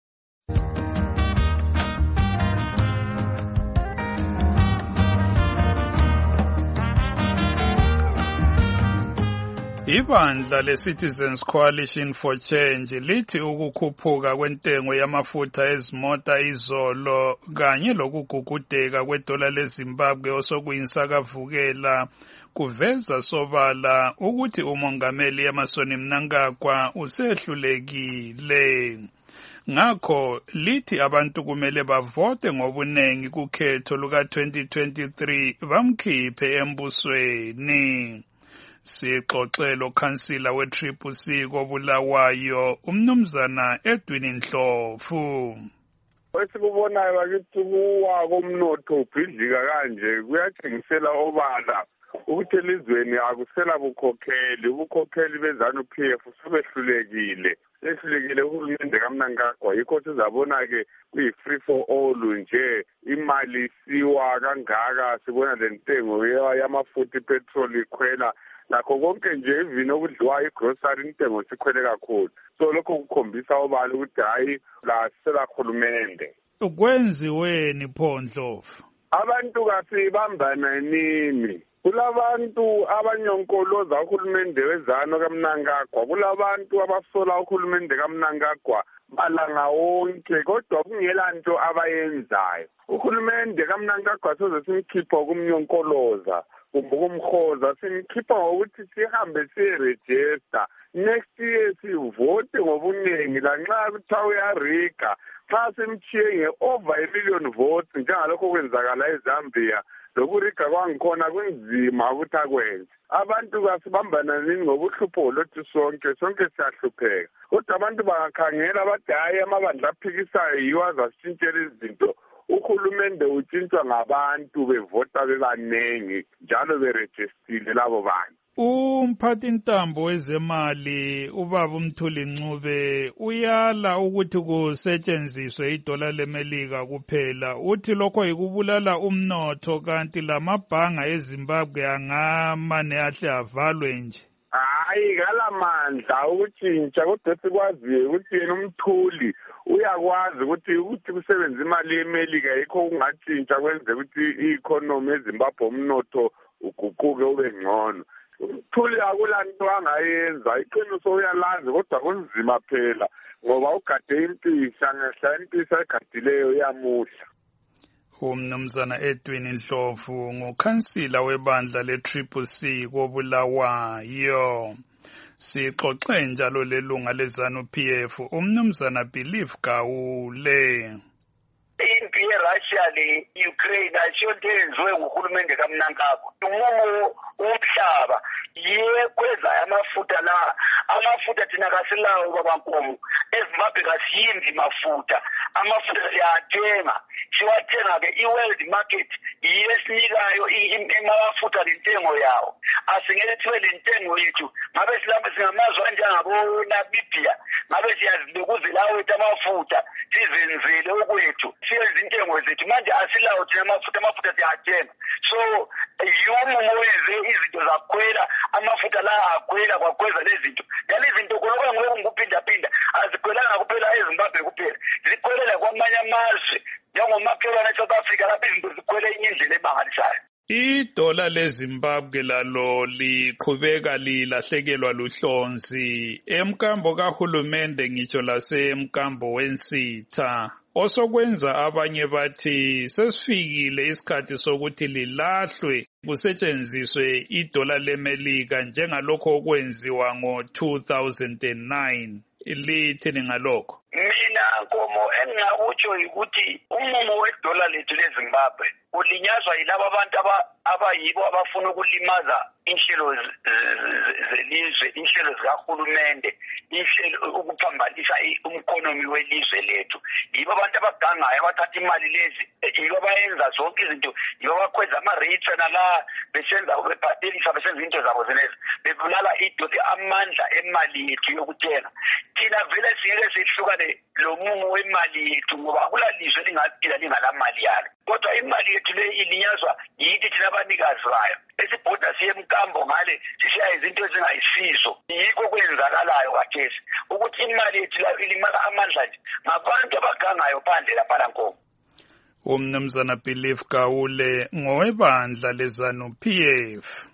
Ibandla le-Citizens Coalition for Change lithi ukukhuphuka kwentengo yamafutha ezimota izolo kanye lokugugudeka kwedola leZimbabwe osokuyisakavukela kuveza sobala ukuthi umongameli Emmerson Mnangagwa usehlulekile. Ngakho lithi abantu kumele bavote ngobunengi kukhetho luka twenty twenty-three bamkhiphe embusweni. Sixoxelo khansila we-Triple C koBulawayo umnumzana Edwin Ndlovu. Esikubonayo bakithi kuwa komnotho ubhidlika kanje kuyatshengisela obala ukuthi elizweni akusela bukhokheli, ubukhokheli bezanu P F sebehlulekile. Sehlulekile uhulumende kaMnangagwa, yikho sizabona-ke kuyi-free for all nje, imali siwa kangaka, sibona le ntengo yamafutha ipetroli ikhwela, lakho konke nje ivini okudliwayo igrocery intengo sikhwele kakhulu. So lokho kukhombisa obala ukuthi hayi la selahulumende. Kwenziweni pho Ndlovu? Abantu kasibambana nini? Kulabantu abanyonkoloza uhulumende wezano kaMnangagwa, kulabantu abasola uhulumende kaMnangagwa malanga wonke, kodwa kungela nto abayenzayo. Uhulumende kaMnangagwa soze simkhipha kumnyonkoloza kumbe kumkhoza, simkhipha ngokuthi sihambe siregister next year sivote ngobunengi, lanxa kuthiwa uyarika xa simchiye nge-over a million votes njengalokho kwenzakala eZambia. Lokurika kwangikhona kunzima ukuthi akwenze. Abantu kasibambana nini ngobuhlupho lothi sonke sonke siyahlupheka, kodwa abantu bangakhangela bathi hayi amabandla aphikisayo yiwo azasitshintshela izinto. Uhulumende utshintshwa ngabantu bevota bebanengi njalo berejistile labo bantu. Umphathi ntambo wezemali ubaba uMthuli Ncube uyala ukuthi kusetshenziswe idola lemelika kuphela. Uthi lokho yikubulala umnotho kanti lamabhanga eZimbabwe angamane ahle avalwe nje. Hayi ngalamandla ukutshintsha kodwa sikwaziye ukuthi yena uMthuli uyakwazi ukuthi ukuthi kusebenza imali yemelika yikho kungatshintsha kwenze ukuthi i-economy eZimbabwe umnotho uguquke ube ngcono. Uthuli akulanto angayenza iqiniso uyalazi kodwa kunzima phela ngoba ugade impisa ngehla impisa egadileyo yamuhla. Umnumzana Edwin Ndlovu ngukhansila webandla le-Triple C koBulawayo. Sixoxe njalo lelunga leZANU P F umnumzana Believe Gawule. Impi yeRussia le-Ukraine ayisonto eyenziwe nguhulumende kaMnangagwa. Umumo umhlaba yiye kweza amafutha la amafutha thina kasilawo babankomo eZimbabwe kasiyimbi mafutha amafutha siyathenga siwathenga ke i-world market yiye sinikayo amafutha lentengo yawo asingethiwe lentengo yethu ngabe silapha singamazwe njengabo Namibia ngabe siyazilukuzela wethu amafutha sizenzele okwethu siyenza intengo zethu manje asilawo thina amafutha amafutha siyathenga so yiwo wenze izinto zakwela amafutha la akwela kwakweza lezinto yale zinto kulokuba ngoku nguphinda-phinda azikwelanga kuphela eZimbabwe kuphela zikwelela kwamanye amazwe njengomakhelwane eSouth Africa lapho izinto zikwele enye indlela emangalisayo. Idola leZimbabwe lalo liqhubeka lilahlekelwa luhlonzi emkambo kahulumende ngitsho lasemkambo wensitha osokwenza abanye bathi sesifikile isikhathi sokuthi lilahlwe kusetshenziswe idola lemelika njengalokho okwenziwa ngo two thousand nine. Lithini ngalokho? Mina Nkomo engingakutsho ukuthi umumo wedola lethu leZimbabwe ulinyazwa yilabo abantu abayibo abafuna ukulimaza inhlelo zelizwe, inhlelo zikahulumende, inhlelo ukuphambanisa umkhonomi welizwe lethu. Yibo abantu abagangayo abathatha imali lezi, yibo bayenza zonke izinto, yibo bakhweza ama-rates nala besenza bebhadelisa besenza into zabo zenezi bebulala idoti amandla emali yethu yokuthenga. Thina vele singeke sihlukane lo mumo wemali yethu ngoba akulalizwe lingaphila lingalamali yalo. Kodwa imali yethu le ilinyazwa yithi thina abanikazi bayo. Esibhoda siye emkambo ngale sishaya izinto ezingayisizo. Yikho kwenzakalayo kathesi ukuthi imali yethu la ilimala amandla nje ngabantu abagangayo phandle lapha Nkomo. Umnumzana Believe Gawule ngowebandla leZANU P F.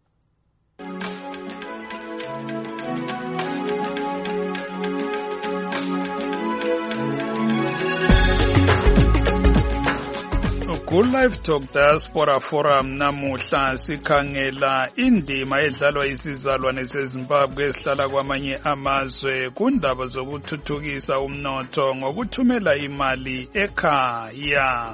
Ku-Live Talk Diaspora Forum namuhla sikhangela indima edlalwa isizalwane seZimbabwe esihlala kwamanye amazwe kundaba zokuthuthukisa umnotho ngokuthumela imali ekhaya.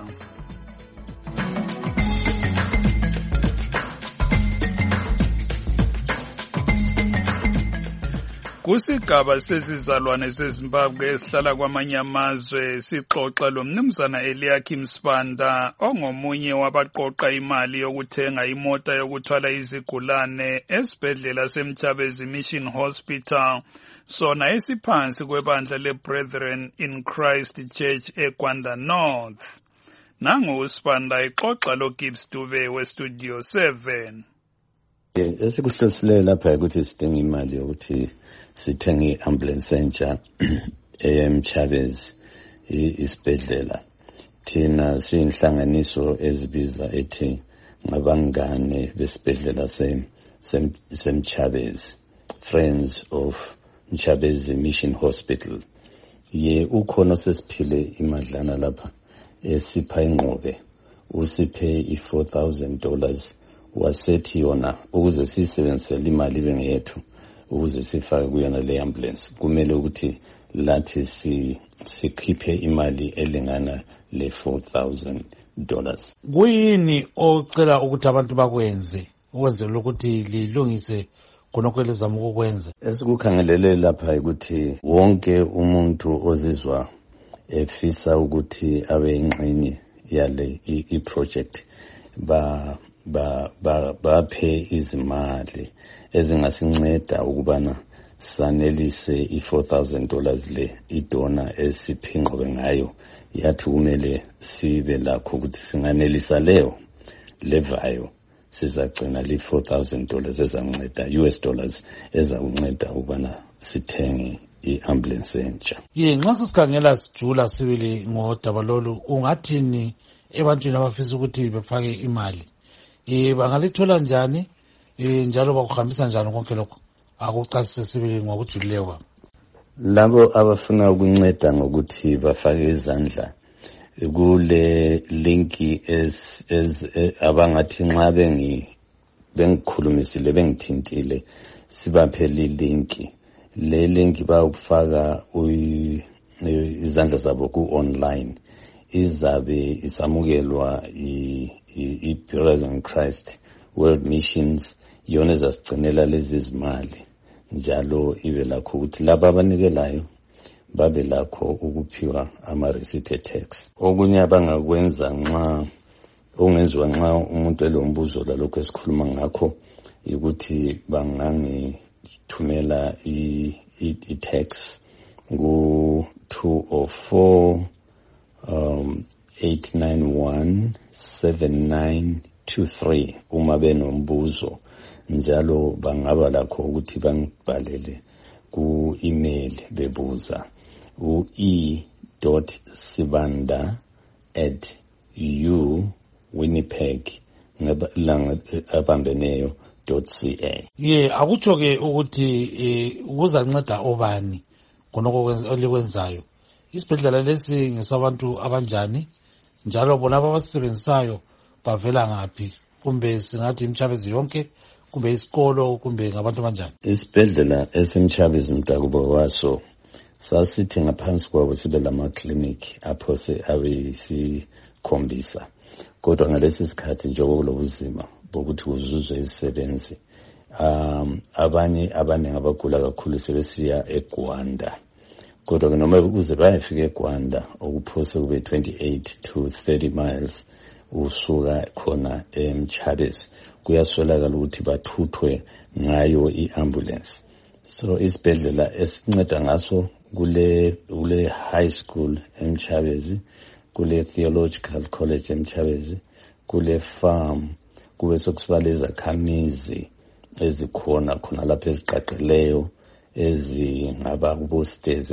Kusigaba sesizalwane seZimbabwe esihlala kwamanye amazwe sixoxa lo mnumzana Eliakim Sibanda ongomunye wabaqoqa imali yokuthenga imota yokuthwala izigulane esibhedlela seMchabezi Mission Hospital sona esiphansi kwebandla leBrethren in Christ Church eGwanda North. Nangu uSibanda exoxa lo Gibbs Dube weStudio seven. Esikuhlosile lapha ukuthi sidinga imali yokuthi sithenge i-ambulance entsha eMchabezi isibhedlela. Thina siyinhlanganiso ezibiza ethi ngabangane besibhedlela seMchabezi, Friends of Mchabezi Mission Hospital. Ye ukhona sesiphile imadlana lapha esipha ingqobe usiphe i-four thousand dollars wasethi yona ukuze sisebenzisele imali bengeyethu ukuze sifake kuyona le ambulance kumele ukuthi lathi si sikhiphe imali elingana le four thousand dollars. Kuyini ocela ukuthi abantu bakwenze ukwenzela ukuthi lilungise khonokho elizama ukukwenza? Esikukhangelele lapha ukuthi wonke umuntu ozizwa efisa ukuthi abe ingxenye yale i-project ba baphe izimali ezingasinceda ukubana sanelise i-four thousand dollars le idona esiphinqobe ngayo yathi kumele sibe lakho ukuthi singanelisa leyo levayo sizagcina li-four thousand dollars ezanceda U S dollars ezakunceda ukubana sithenge i-ambulance entsha. Ye nxa sisikhangela sijula sibili ngodaba lolu ungathini ebantwini abafisa ukuthi befake imali eh bangalithola njani eh njalo bakuhambisa njani konke lokho akucacise sibili ngokujulileyo? Labo abafuna ukunceda ngokuthi bafake izandla kule linki es abangathi nxa bengi bengikhulumisile bengithintile sibaphe le linki le linki bayokufaka izandla zabo ku online izabe isamukelwa i-Brethren Christ World Missions yona ezasigcinela lezi zimali njalo ibe lakho ukuthi laba abanikelayo babe lakho ukuphiwa ama-receipt tax. Okunye abangakwenza nxa ongenziwa nxa umuntu elombuzo lalokho esikhuluma ngakho ukuthi bangangithumela i-tax ku two oh four um eight nine one seven nine two three uma benombuzo njalo bangaba lakho ukuthi bangibhalele ku email bebuza u e dot sibanda at u winnipeg abambeneyo dot c a. Ye akutsho ke ukuthi ukuzanceda obani khonoko olikwenzayo isibhedlela lesi ngesabantu abanjani njalo bona abasebenzisayo bavela ngaphi kumbe singathi imthabezi yonke kumbe isikolo kumbe ngabantu abanjani? Isibhedlela esimthabezi mntakubo waso sasithi ngaphansi kwabo sibe lama-clinic apho abe sikhombisa kodwa ngalesi sikhathi njengoba kulobuzima bokuthi kuzuzwe izisebenzi um abanye abaningi abagula kakhulu sebesiya eGwanda kodwa ke noma ukuze bayafika eGwanda okuphose kube twenty-eight to thirty miles usuka khona eMchabezi kuyaswelakala ukuthi bathuthwe ngayo i-ambulance. So isibhedlela esinceda ngaso kule kule high school eMchabezi, kule theological college eMchabezi, kule farm, kube sokusibala izakhamizi ezikhona khona lapha eziqaqeleyo ezingaba kubo stairs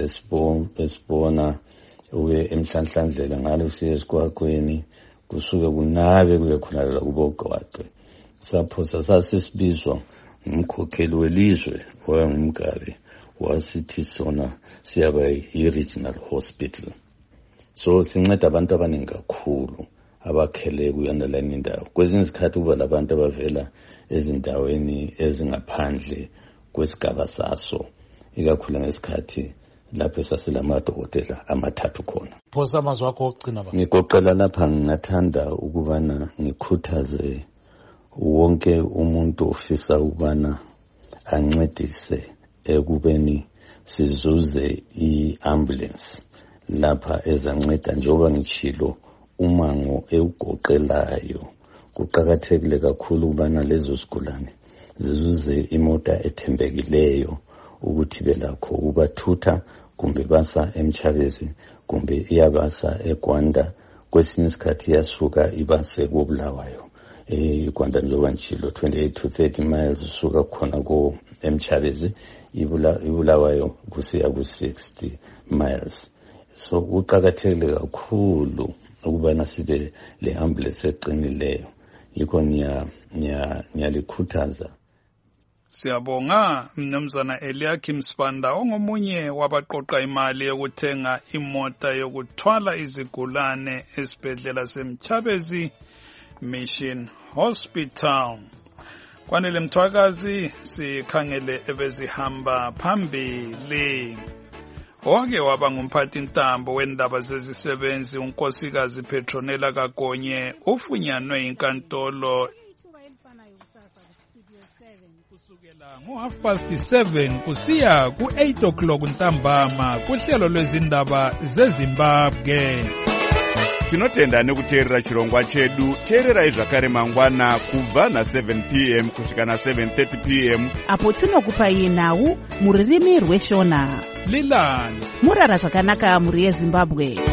esibona ube emhlanhlandlela ngalo siye esikwakweni kusuke kunabe kuye khona la kubogwadwe saphosa sasisibizwa umkhokheli welizwe owayengumgabe wasithi sona siyaba i-regional hospital. So sinceda abantu abaningi kakhulu abakhele kuyona lena indawo. Kwezinye izikhathi kuba labantu abavela ezindaweni ezingaphandle kwesigaba saso ikakhulu ngesikhathi lapho esasilamadokotela amathathu khona. Phosa amazwi akho okugcina ba. Ngikoqela lapha ngingathanda ukubana ngikhuthaze wonke umuntu ofisa ukubana ancedise ekubeni sizuze i-ambulance lapha ezanceda njengoba ngitshilo umango ewugoqelayo. Kuqakathekile kakhulu ukubana lezo sigulane zizuze imota ethembekileyo ukuthi belakho ukubathutha kumbe basa eMchabezi kumbe iyabasa eGwanda kwesinye isikhathi yasuka ibase koBulawayo. eGwanda njengoba ngitshilo twenty-eight to thirty miles usuka khona ko eMchabezi ibulawayo kusiya ku sixty miles. So kuqakathekile kakhulu ukubana sibe le ambulance eqinileyo yikho niya niya niyalikhuthaza. Siyabonga mnumzana Eliakim Sibanda ongomunye wabaqoqa imali yokuthenga imota yokuthwala izigulane esibhedlela seMchabezi Mission Hospital. Kwanele Mthwakazi sikhangele ebezihamba phambili. Oke waba ngumphathi ntambo wendaba zezisebenzi unkosikazi Petronella Kagonye ufunyanwe inkantolo kusukela ngo half past seven kusiya ku eight o'clock ntambama kuhlelo lwezindaba zeZimbabwe. tinotenda nekuteerera chirongwa chedu. Teererai zvakare mangwana kubva na seven p m kusvika na seven thirty p m apo tinokupai nhau mururimi rweshona. Lilani murara zvakanaka muri yeZimbabwe.